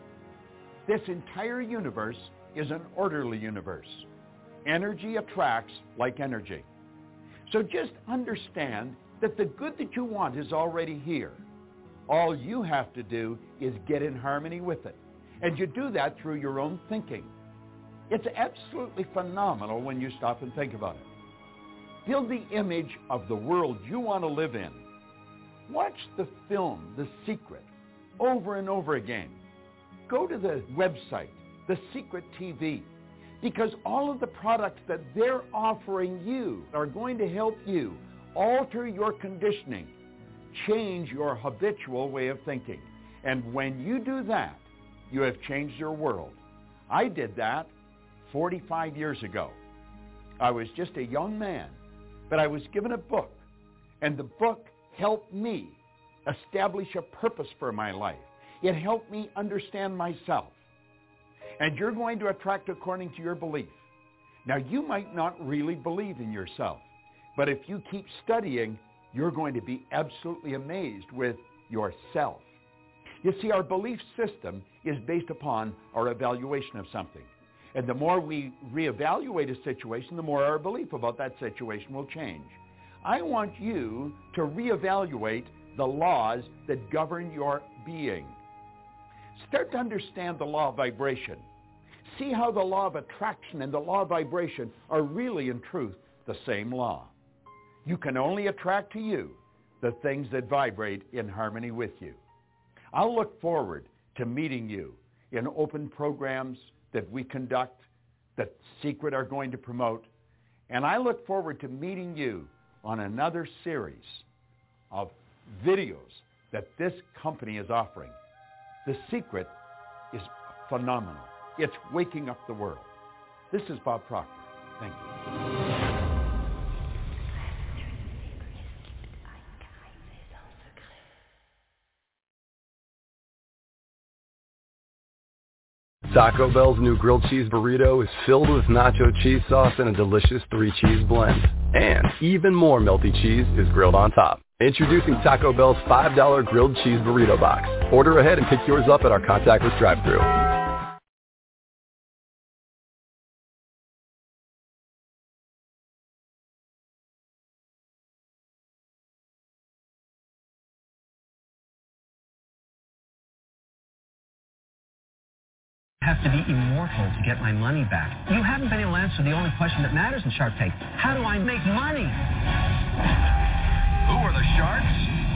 J: This entire universe is an orderly universe. Energy attracts like energy. So just understand that the good that you want is already here. All you have to do is get in harmony with it. And you do that through your own thinking. It's absolutely phenomenal when you stop and think about it. Build the image of the world you want to live in. Watch the film, The Secret, over and over again. Go to the website, The Secret TV, because all of the products that they're offering you are going to help you alter your conditioning, change your habitual way of thinking. And when you do that, you have changed your world. I did that 45 years ago. I was just a young man, but I was given a book, and the book helped me establish a purpose for my life. It helped me understand myself. And you're going to attract according to your belief. Now, you might not really believe in yourself, but if you keep studying, you're going to be absolutely amazed with yourself. You see, our belief system is based upon our evaluation of something. And the more we reevaluate a situation, the more our belief about that situation will change. I want you to reevaluate the laws that govern your being. Start to understand the law of vibration. See how the law of attraction and the law of vibration are really, in truth, the same law. You can only attract to you the things that vibrate in harmony with you. I'll look forward to meeting you in open programs that we conduct, that Secret are going to promote. And I look forward to meeting you on another series of videos that this company is offering. The Secret is phenomenal. It's waking up the world. This is Bob Proctor. Thank you.
K: Taco Bell's new grilled cheese burrito is filled with nacho cheese sauce and a delicious 3-cheese blend. And even more melty cheese is grilled on top. Introducing Taco Bell's $5 grilled cheese burrito box. Order ahead and pick yours up at our contactless drive-thru.
L: Have to be immortal to get my money back. You haven't been able to answer the only question that matters in Shark Tank. How do I make money?
M: Who are the sharks?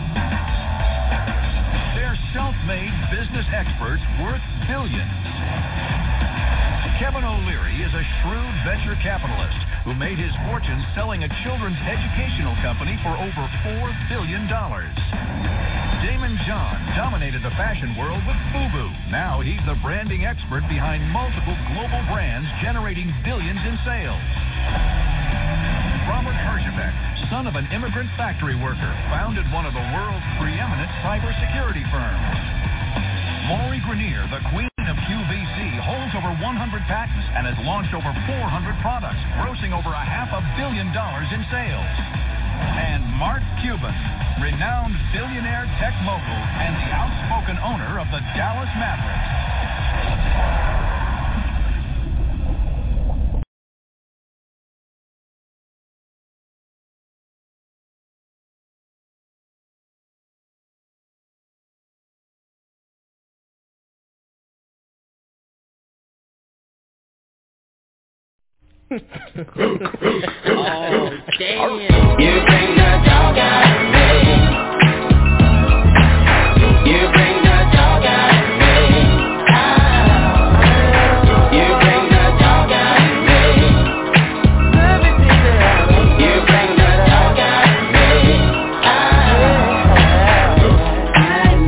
M: They're self-made business experts worth billions. Kevin O'Leary is a shrewd venture capitalist who made his fortune selling a children's educational company for over $4 billion. Damon John dominated the fashion world with FUBU. Now he's the branding expert behind multiple global brands generating billions in sales. Robert Herjavec, son of an immigrant factory worker, founded one of the world's preeminent cybersecurity firms. Lori Grenier, the queen of QVC, holds over 100 patents and has launched over 400 products, grossing over $500 million in sales. And Mark Cuban, renowned billionaire tech mogul and the outspoken owner of the Dallas Mavericks.
C: Oh, damn. You bring the dog out of me. You bring the dog out of me. You bring the dog out of me. You bring the dog out of me. I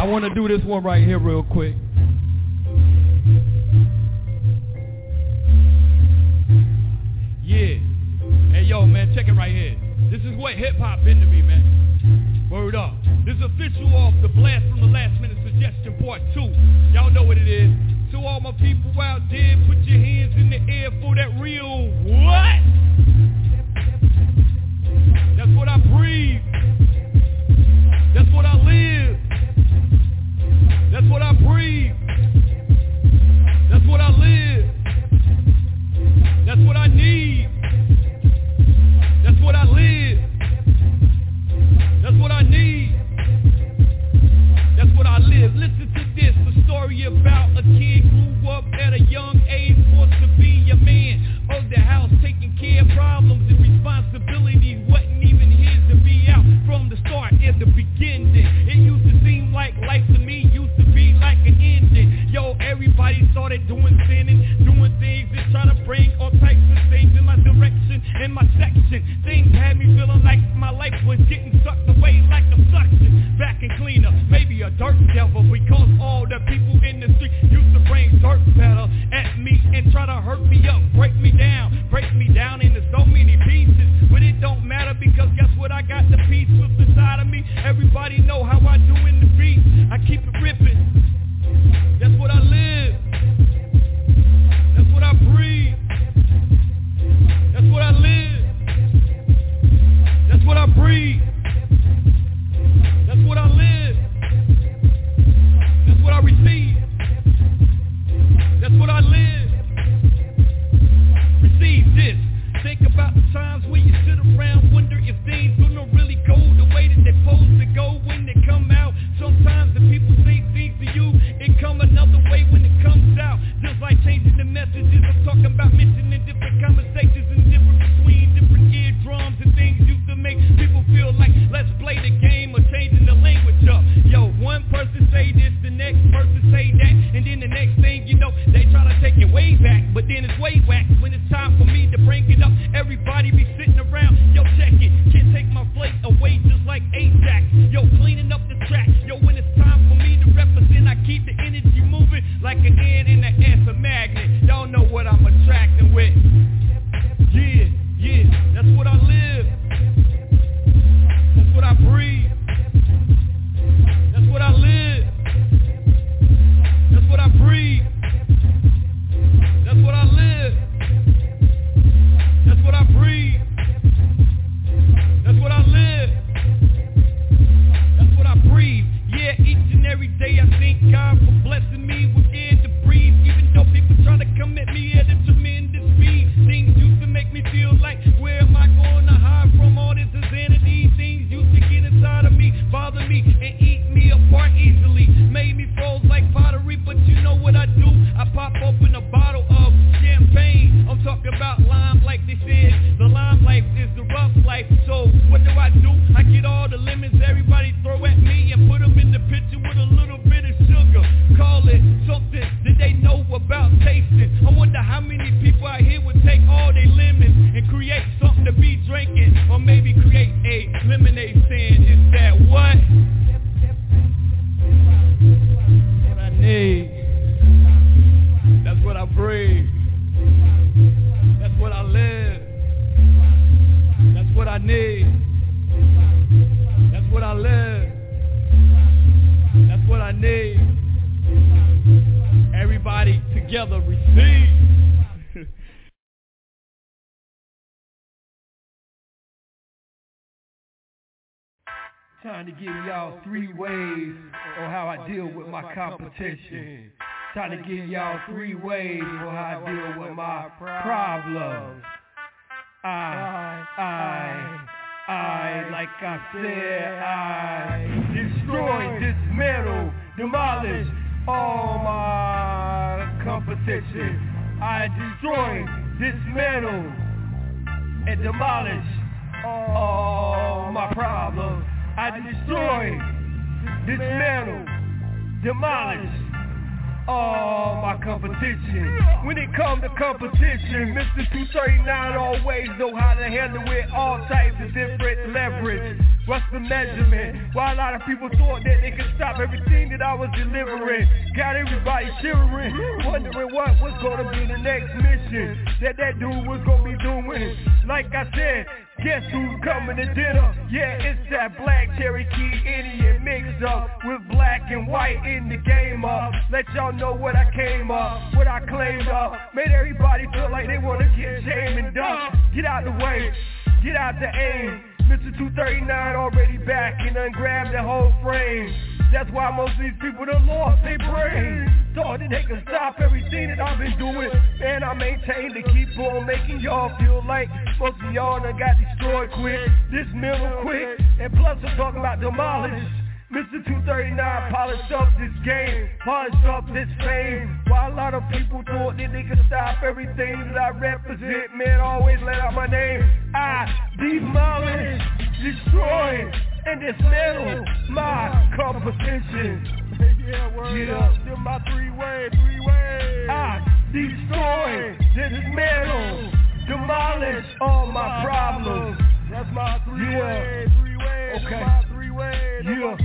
E: want to do this one right here real quick. Yeah. Hey, yo, man, check it right here. This is what hip-hop been to me, man. Word up. This is official off the blast from the Last Minute Suggestion Part 2. Y'all know what it is. To all my people out there, put your hands in the air for that real what? That's what I breathe. That's what I live. That's what I breathe. That's what I live. That's what I need. That's what I live. That's what I need. That's what I live. Listen to this, a story about a kid grew up at a young age, forced to be a man. Owned the house, taking care of problems and responsibilities. Wasn't even his to be out from the start at the beginning. It used to seem like life to me used to be like an ending. Yo, everybody started doing sinning, doing things and trying to bring all types of things in my direction, in my section. Things had me feeling like my life was getting sucked away like a suction. Back and cleaner, maybe a dirt devil, because all the people in the street used to bring dirt better at me and try to hurt me up, break me down into so many pieces. But it don't matter, because guess what? I got the peace with inside of me. Everybody know how I do in the beat. I keep it ripping. That's what I live. That's what I breathe. That's what I live. That's what I breathe. That's what I live. That's what I receive. That's what I live. Receive this. Think about the times when you sit around, wonder if things gonna really go the way that they're supposed to go when they come out. Sometimes the people say things to you, it come another way when it comes out. Just like changing the messages, I'm talking about mentioning different conversations and different between different eardrums and things used to make people feel like let's play the game or changing the language up. Yo, one person say this, the next person say that, and then the next thing you know, they try to take it way back, but then it's way whack when it's time for me to bring it up. Everybody be sitting around, yo, check it, can't take my plate away just like AJAX. Yo, cleaning up the track, yo, when it's time for me to represent, I keep the energy moving like an N and an S, a magnet. Y'all know what I'm attracting with. Yeah, that's what I live. That's what I breathe. That's what I live. That's what I breathe. That's what I live. That's what I breathe. That's what I live. That's what I breathe. Yeah, each and every day I thank God for blessing me with air to breathe. Even though people try to come at me at a tremendous speed, things used to make me feel like, where am I going to hide from all this insanity? Things used to get inside of me, bother me, and eat me apart easily. Made me froze like pottery, but you know what I do? I pop open a bottle of champagne. I'm talking about lime like they said. The lime life is the rough life. So what do? I get all the lemons everybody throw at me and put them in the pitcher with a little bit of sugar. Call it something that they know about tasting. I wonder how many people out here would take all their lemons and create something to be drinking, or maybe create a lemonade stand. Is that what? What I need. That's what I breathe. That's what I live. That's what I need. That's what I live. That's what I need. Everybody together receive.
F: Trying to give y'all 3 ways on how I deal with my competition. Trying to give y'all 3 ways on how I deal with my problems. I, like I said, I destroy, dismantle, demolish all my competition. I destroy, dismantle, and demolish all my problems. I destroy, dismantle, demolish all my competition. When it comes to competition, Mr. 239 always know how to handle it, all types of different leverage. What's the measurement? Why a lot of people thought that they could stop everything that I was delivering. Got everybody shivering, wondering what was gonna be the next mission that dude was gonna be doing. Like I said, guess who's coming to dinner? Yeah, it's that black Cherokee Indian mixed up with black and white in the game up. Let y'all know what I came up, what I claimed up. Made everybody feel like they wanna get shamed and dumped. Get out the way, get out the aim. Mr. 239 already back and done grabbed the whole frame. That's why most of these people done lost their brain. Thought that they could stop everything that I've been doing. And I maintain to keep on making y'all feel like most of y'all done got destroyed quick, dismantled quick, and plus I'm talking about demolished. Mr. 239 polished up this game, polished up this fame. While a lot of people thought that they could stop everything that I represent, man, always let out my name. I demolish, destroy, and dismantle my competition. Yeah, my three ways. I destroy, dismantle, demolish all my problems. That's my three ways. Okay. Yeah.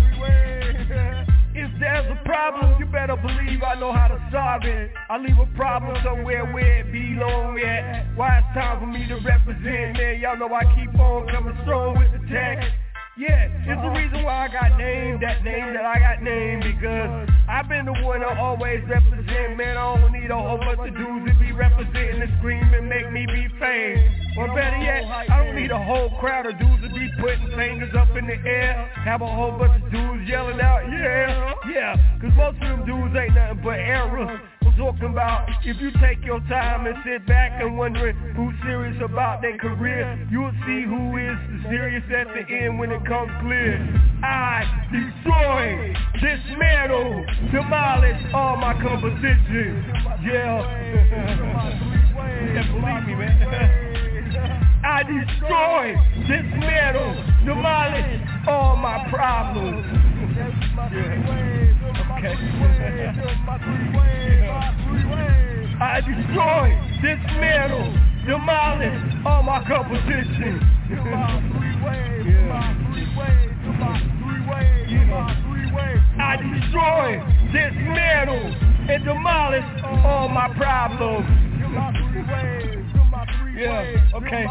F: If there's a problem, you better believe I know how to solve it. I leave a problem somewhere where it belongs at. Why it's time for me to represent, man. Y'all know I keep on coming strong with the text. Yeah, it's the reason why I got named that name that I got named, because I've been the one to always represent, man. I don't need a whole bunch of dudes to be representing and scream and make me be famous. Or better yet, I don't need a whole crowd of dudes to be putting fingers up in the air, have a whole bunch of dudes yelling out, yeah, cause most of them dudes ain't nothing but errors. I'm talking about if you take your time and sit back and wondering who's serious about their career, you'll see who is serious at the end when it comes clear. I destroy, dismantle, demolish all my competition. Yeah, believe me, man. I destroy, dismantle, demolish all my problems. Okay. I destroy, dismantle, demolish all my competition. I destroy, dismantle, and demolish all my problems. Yeah, okay.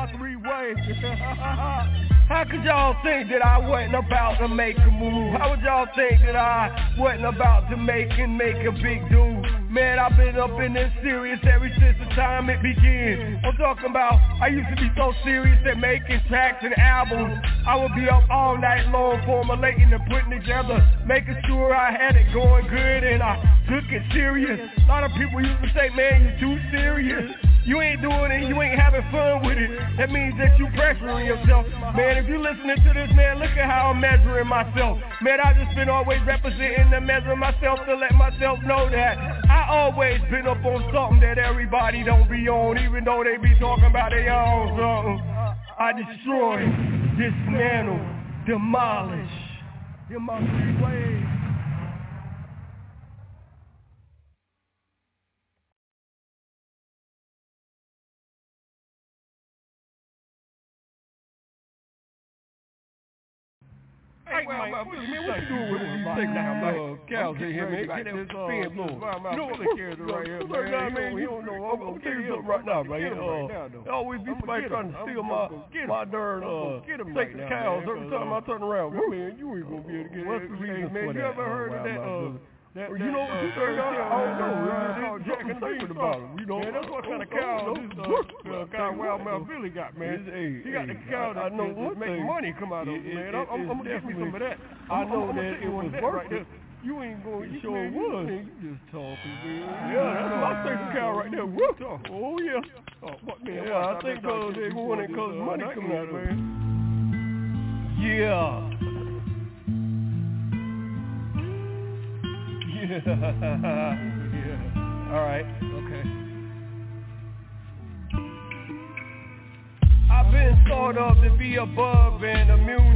F: How could y'all think that I wasn't about to make a move? How would y'all think that I wasn't about to make a big dude? Man, I've been up in this serious ever since the time it began. I'm talking about, I used to be so serious at making tracks and albums. I would be up all night long formulating and putting together, making sure I had it going good and I took it serious. A lot of people used to say, man, you're too serious. You ain't doing it, you ain't having fun with it. That means that you pressuring yourself. Man, if you listening to this, man, look at how I'm measuring myself. Man, I just been always representing and measuring myself to let myself know that I always been up on something that everybody don't be on, even though they be talking about their own something. I destroy, dismantle, demolish. In my three ways. Hey, man, what you doing with this thing now, cows in here, man? Get this spin blowing. You know what, right here, man. You don't know. I'm gonna tell you something right now, man. There always be somebody trying to steal my darn sacred cows every time I turn around. Man, you ain't gonna be able to get it. What's the reason for that? You ever heard of that? You know what you heard? I don't know. It's called Jack and Bean about him. You know, man, that's what kind of cow this guy Wild Mouth Billy got, man. He got the cow that make money come out of it, man. I'm gonna get me some of that. I know that it was worth it. You ain't going to show it was. You just talking, man. Yeah, that's my sacred cow right there. Oh, yeah. Yeah, I think they want it because money coming out of it. Yeah. Yeah. All right. Okay. I've been thought of to be above and immune to criticism.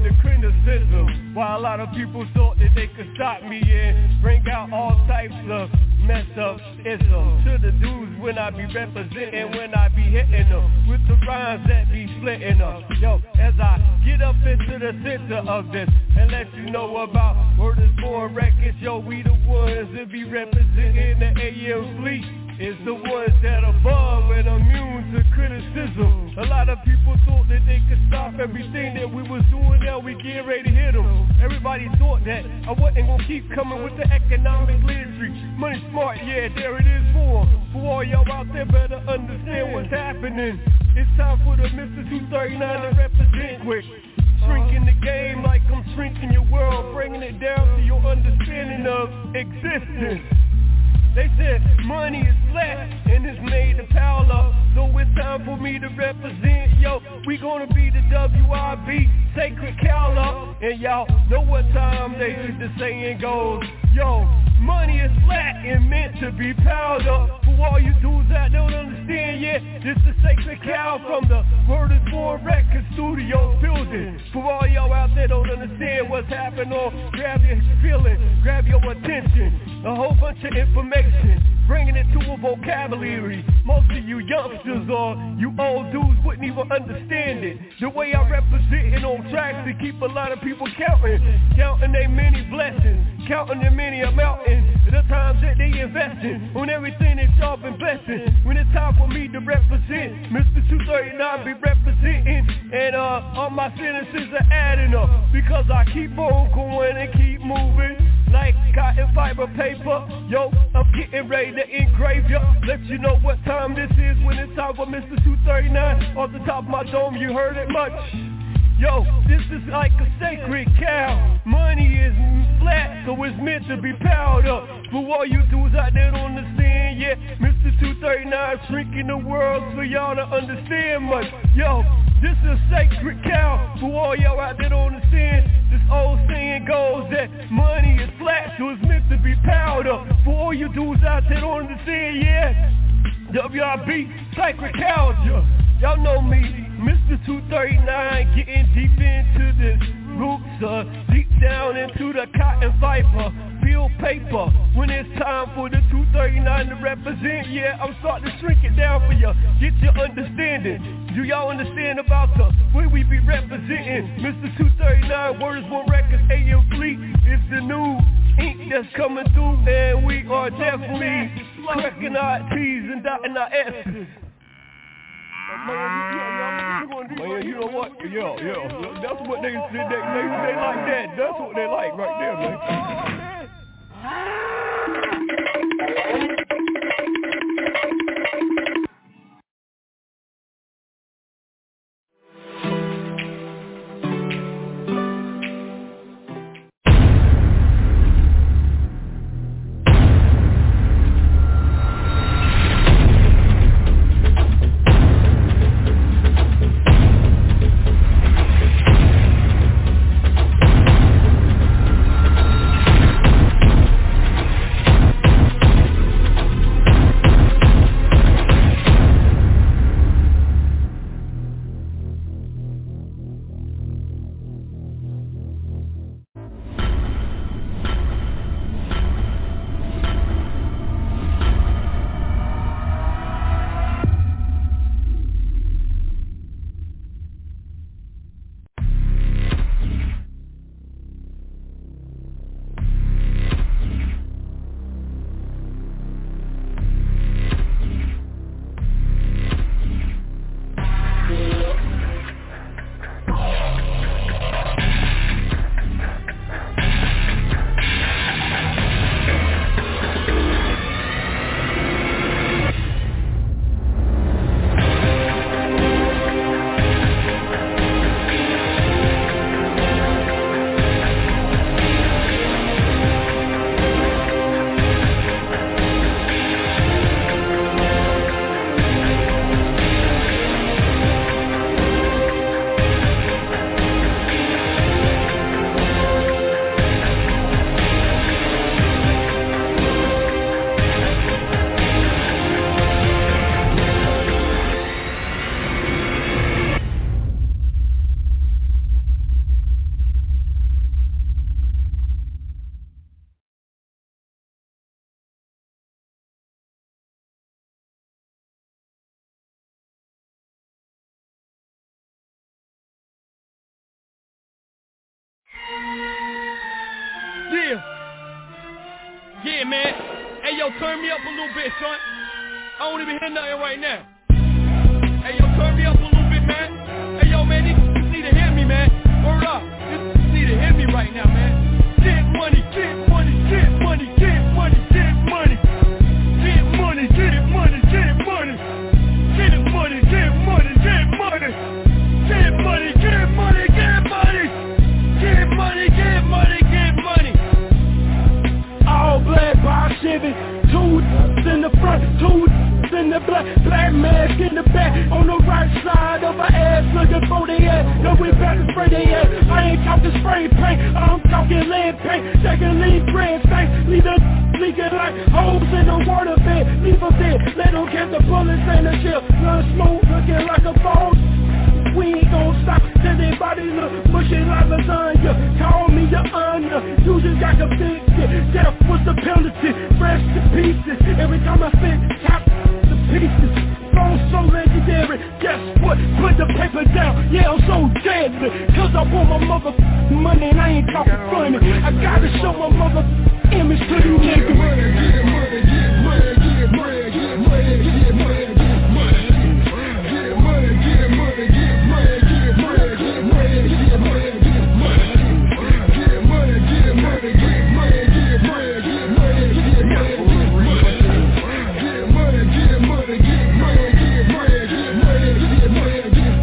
F: cynicism. While a lot of people thought that they could stop me and bring out all types of messed up isms to the dudes when I be representing, when I be hitting them with the rhymes that be splitting them. Yo, as I get up into the center of this and let you know about Word is Born Records, yo, we the ones that be representing the AM fleet. It's the ones that are above and immune to criticism. A lot of people thought that they could stop everything that we was doing. Now we get ready to hit them. Everybody thought that I wasn't gonna keep coming with the economic literacy. Money smart, yeah, there it is for all y'all out there better understand what's happening. It's time for the Mr. 239 to represent quick. Shrinking the game like I'm shrinking your world, bringing it down to your understanding of existence. They said money is flat and it's made to pile up. So it's time for me to represent, yo. We gonna be the WIB, Sacred Cow up. And y'all know what time the saying goes. Yo, money is flat and meant to be piled up. For all you dudes that don't understand, yeah, this is Sacred Cow from the Word is Born Record Studios building. For all y'all out there don't understand what's happening on, grab your feeling, grab your attention. A whole bunch of information, bringing it to a vocabulary. Most of you youngsters or you old dudes wouldn't even understand it. The way I represent it on tracks to keep a lot of people counting their many blessings, counting their many mountains, the times that they investing on everything that y'all been blessing. When it's time for me to represent, Mr. 239 be representing, and all my sentences are adding up because I keep on going and keep moving like cotton fiber paper. Yo, I'm getting ready to engrave ya. Let you know what time this is when it's time for Mr. 239. Off the top of my dome, you heard it much. Yo, this is like a sacred cow. Money is flat, so it's meant to be piled up. For all you dudes out there don't understand, yeah, Mr. 239 shrinking the world so y'all to understand much. Yo, this is sacred cow. For all y'all out there don't understand, this old saying goes that money is flat, so it's meant to be piled up. For all you dudes out there don't understand, yeah, WIB, Sacred Cows, y'all know me. Mr. 239 getting deep into the roots, deep down into the cotton fiber, peel paper. When it's time for the 239 to represent, yeah, I'm starting to shrink it down for you. Get your understanding. Do y'all understand about the way we be representing? Mr. 239, Word is Born Records, AM Fleet is the new ink that's coming through, and we are definitely cracking our T's and dotting our S's. Man, you know what? Yo, that's what they like that. That's what they like right there, man.
E: Yeah, man. Hey, yo, turn me up a little bit, son. I don't even hear nothing right now. Hey, yo, turn me up a little bit, man. Hey, yo, man, these need to hear me, man. Word up. These need to hear me right now, man. Get money, get money, get money, get money, get money. Get money, get money, get money. Get money, get money, get money. Get money, get money, get money. Get money, get money, get money.
N: All black by Chevy, two in the front, two in the black mask in the back, on the right side of her ass, looking for the ass. No, we back to spray the ass. I ain't talking spray paint, I'm talking lead paint. Taking lead grand stank, leave the leaking like holes in the water bed. Leave a bed, let them catch the bullets and the shell. Run smoke, looking like a ball. We ain't gon' stop till they body look mushy like lasagna. Call me your honor, you just got convicted. Death was the penalty, fresh to pieces. Every time I spit, top the pieces. Phone so legendary, guess what? Put the paper down, yeah, I'm so deadly. Cause I want my mother money and I ain't talking funny. I gotta show my mother image to you niggas. Get money, get money, get money, get money, get money, get money, get money. Get money, get money, get money, get money, get money, get money, get money. Get money, get money, get money, get money, get money, get money, get money. Get money, get money, get money, get money, get money, get money, get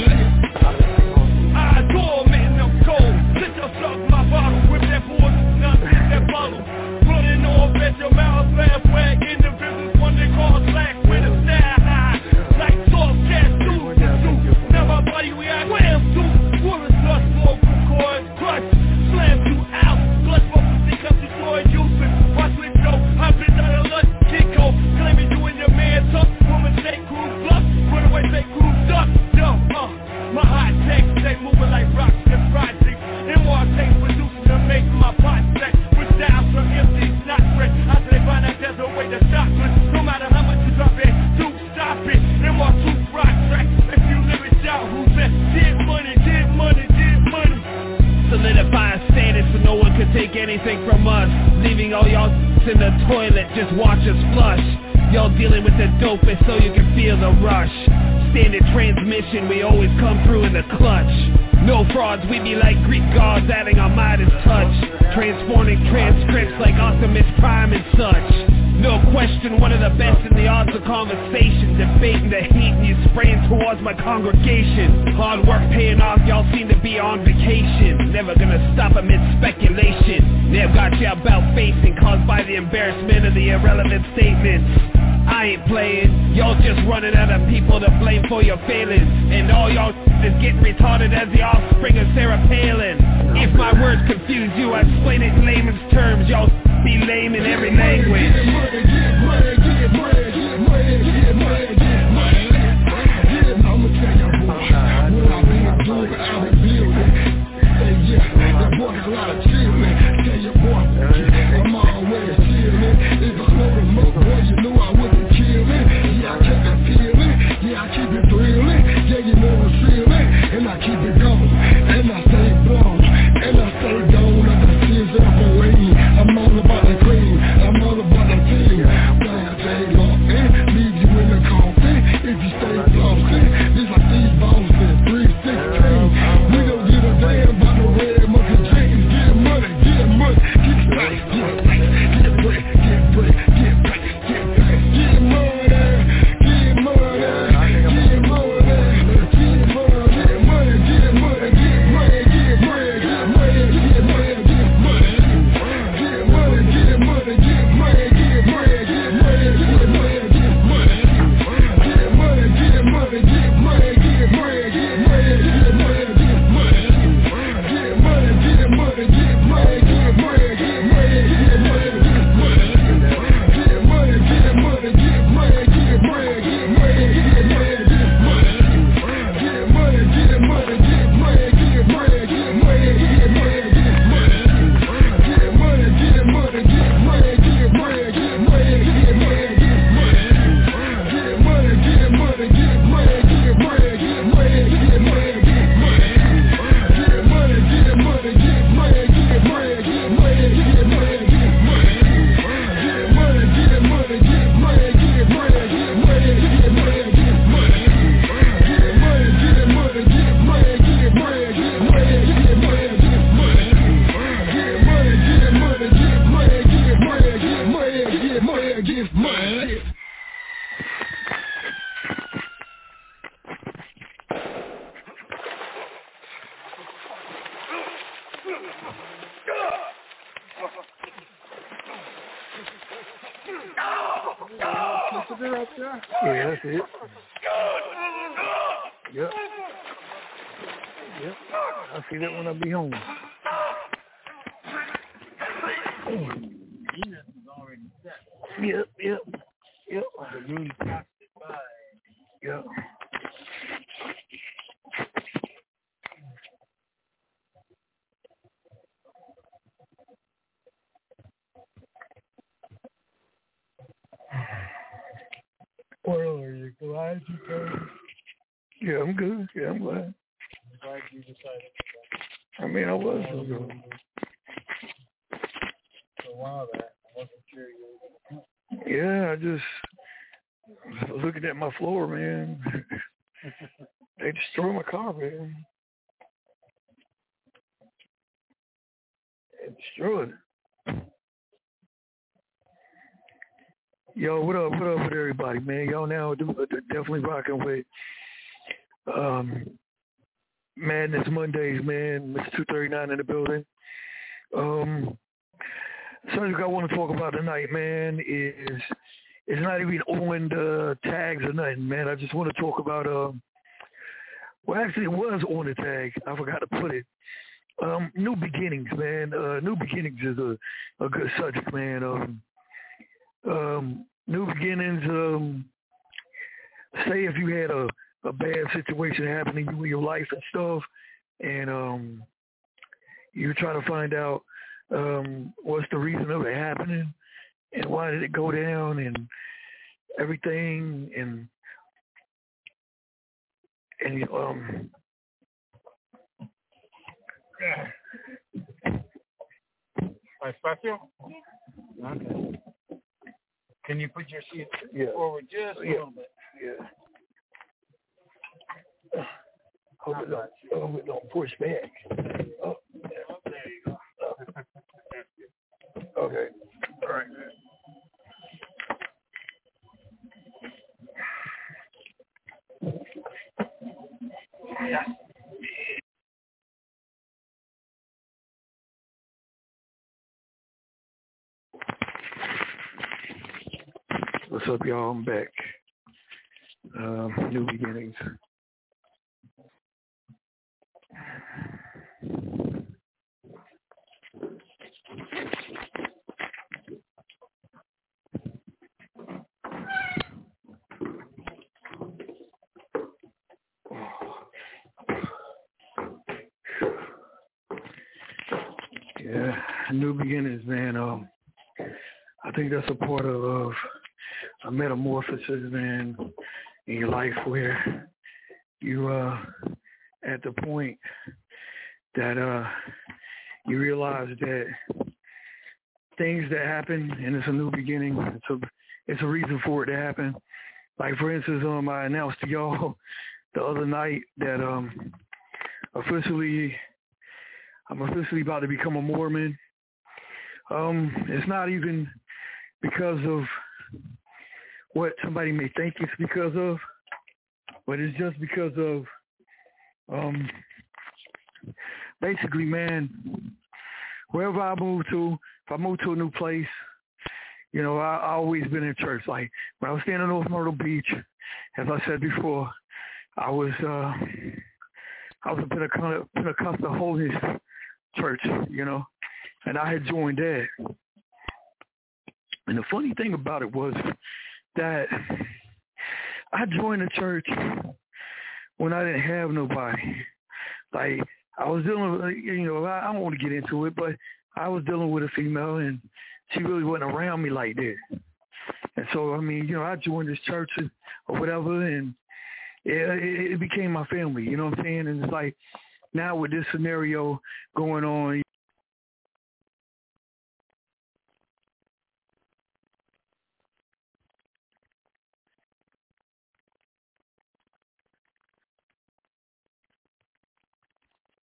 N: money.
E: I adore man, I'm cold. Sit your suck my bottle, whip that board, not hit that bottle. Running off at your mouth, laugh wag in the business, one they call slack with a style high. Like soft cat suit. Now my body we act wham suit. Woolly dust, smoke, coils, crush, slam you out. Blood for pussy, cause you joy using. Watch me go, I've been out of luck, Kiko. Claiming you and your man tough. Woman say crew bluff, run away say crew duck. Yo, my hot takes, they moving like rocks and projects. And more takes producing to make my pot stack. With styles from empty, not fresh. I say find out there's a way to stop it. No matter how much you drop it, do stop it. And more two rock tracks. If you live it down, who's that? Get money, get money, get money. Solidifying status so no one can take anything from us. Leaving all y'all in the toilet, just watch us flush. Y'all dealing with the dopest so you can feel the rush. Standard transmission, we always come through in the clutch. No frauds, we be like Greek gods adding our Midas touch. Transforming transcripts like Optimus Prime and such. No question, one of the best in the arts of conversation. Debating the heat and you spraying towards my congregation. Hard work paying off, y'all seem to be on vacation. Never gonna stop amid speculation. They've got you about facing, caused by the embarrassment of the irrelevant statements. I ain't playing, y'all just running out of people to blame for your failings. And all y'all is getting retarded as the offspring of Sarah Palin. If my words confuse you, I explain it in layman's terms. Y'all be lame in every language.
N: Get money, get money, get money, get money, get money, get money. I'ma tell you, boy, what I've been doing, I've been building. Hey, yeah, that boy got a lot of chillin'. Tell you, boy, I'm always chillin'. If I know the most, boy, you know I wouldn't kill it. Yeah, I keep it feeling, yeah, I keep it thrilling. Yeah, you know the feeling, and I keep it going. And I stay blown, and I stay gone. I got tears up on lane. I'm all about the cream, I'm all about the team.
O: Yeah, that's it. Yep. Yep. I'll see that when I be home. Yep. Yep. Yep. Well, are you glad you came? Yeah, I'm good. Yeah, I'm glad. I'm glad you decided to come. I mean, I was so good. For a while there, I wasn't sure you were going to come. Yeah, I just looking at my floor, man. They destroyed my car, man. They destroyed it. Yo, what up with everybody, man? Y'all now definitely rocking with Madness Mondays, man. Mr. 239 in the building. Something I want to talk about tonight, man, is it's not even on the tags or nothing, man. I just want to talk about, well, actually it was on the tag. I forgot to put it. New beginnings, man. New beginnings is a good subject, man. New beginnings, say if you had a bad situation happening to you in your life and stuff, and you're trying to find out what's the reason of it happening and why did it go down and everything, and Espacio? Okay. Can you put your seat forward just a little bit? Yeah. Hope it don't push back. Oh, there you go. Okay. All right. Yeah. What's up, y'all? I'm back. New beginnings. Yeah, new beginnings, man. I think that's a part of a metamorphosis, man, in your life where you at the point that you realize that things that happen and it's a new beginning, it's a reason for it to happen. Like, for instance, I announced to y'all the other night that I'm officially about to become a Mormon. It's not even because of what somebody may think it's because of, but it's just because of basically, man, wherever I move to, if I move to a new place, you know, I always been in church. Like when I was staying in North Myrtle Beach, as I said before, I was a Pentecostal Holiness Church, you know, and I had joined that. And the funny thing about it was that I joined the church when I didn't have nobody. Like, I was dealing with, you know, I don't want to get into it, but I was dealing with a female, and she really wasn't around me like that. And so, I mean, you know, I joined this church or whatever, and it became my family, you know what I'm saying? And it's like, now with this scenario going on,